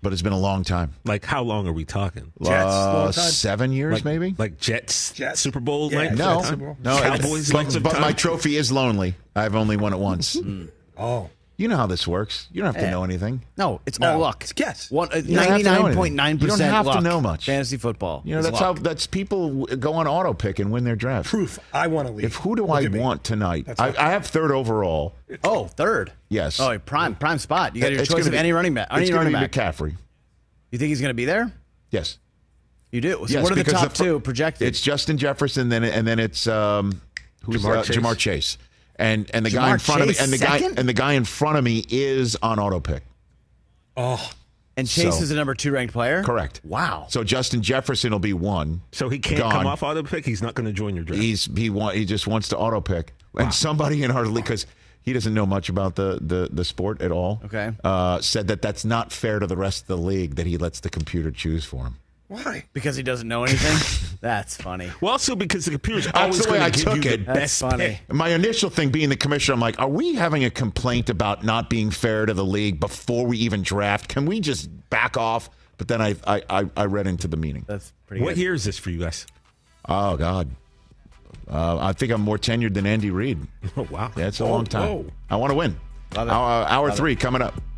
E: but it's been a long time.
G: Like, how long are we talking?
J: Jets,
E: Uh,
J: long time.
E: seven years,
G: Like,
E: maybe.
G: Like Jets,
J: Jets.
G: Super Bowl.
J: Yeah,
G: like
E: No,
J: Jets, Super Bowl.
E: no.
G: Cowboys.
E: but
G: lengths of
E: but
G: time?
E: my trophy is lonely. I've only won it once.
J: Oh.
E: You know how this works. You don't have to
F: Eh.
E: know anything.
F: No, it's
J: No,
F: all luck.
J: it's guess.
F: One, uh,
E: You don't have to know anything.
F: ninety-nine point nine percent
E: You don't have to
F: luck.
E: know much.
F: Fantasy football.
E: You know
F: is
E: that's
F: luck.
E: how that's people w- go on auto pick and win their draft.
J: Proof. I want to leave.
E: If who do
J: Look
E: I
J: at me.
E: want tonight?
J: That's
E: I,
J: right.
E: I have third overall.
F: Oh, third.
E: Yes.
F: Oh, prime prime spot. You got your
E: It's
F: choice
E: gonna
F: of
E: be-
F: any running back.
E: It's
F: Any
E: going
F: running
E: to be
F: back.
E: McCaffrey.
F: You think he's going to be there?
E: Yes.
F: You do. So
E: Yes,
F: what are the
E: because
F: top
E: fir-
F: two projected?
E: It's Justin Jefferson, then and then it's um, who's
G: Jamar
E: uh,
G: Chase.
E: Jamar Chase, and and the
F: Jamar
E: guy in front
F: Chase
E: of me, and the guy
F: second?
E: and the guy in front of me is on auto pick.
J: Oh.
F: and Chase
E: so-
F: is the number two ranked player.
E: Correct.
F: Wow.
E: So Justin Jefferson will be one.
G: So he can't
E: Gone.
G: come off auto pick. He's not going to join your draft.
E: He's he want he just wants to auto pick, and somebody in our league because he doesn't know much about the, the, the sport at all.
F: Okay.
E: Uh, said that that's not fair to the rest of the league that he lets the computer choose for him.
J: Why?
F: Because he doesn't know anything. That's funny.
G: Well, also because the computer's
E: That's
G: always
E: the way
G: going
E: I
G: to give
E: took
G: you
E: it.
G: the
F: That's
G: best
F: funny.
G: pick.
E: My initial thing being the commissioner, I'm like, are we having a complaint about not being fair to the league before we even draft? Can we just back off? But then I I, I, I read into the meaning.
F: That's pretty
G: What
F: good.
G: year is this for you guys?
E: Oh, God. Uh, I think I'm more tenured than Andy Reid.
G: Oh, wow.
E: Yeah, it's a
J: Oh,
E: long time.
J: whoa.
E: I want to win.
F: Love it.
E: Hour, hour
F: Love
E: three coming up.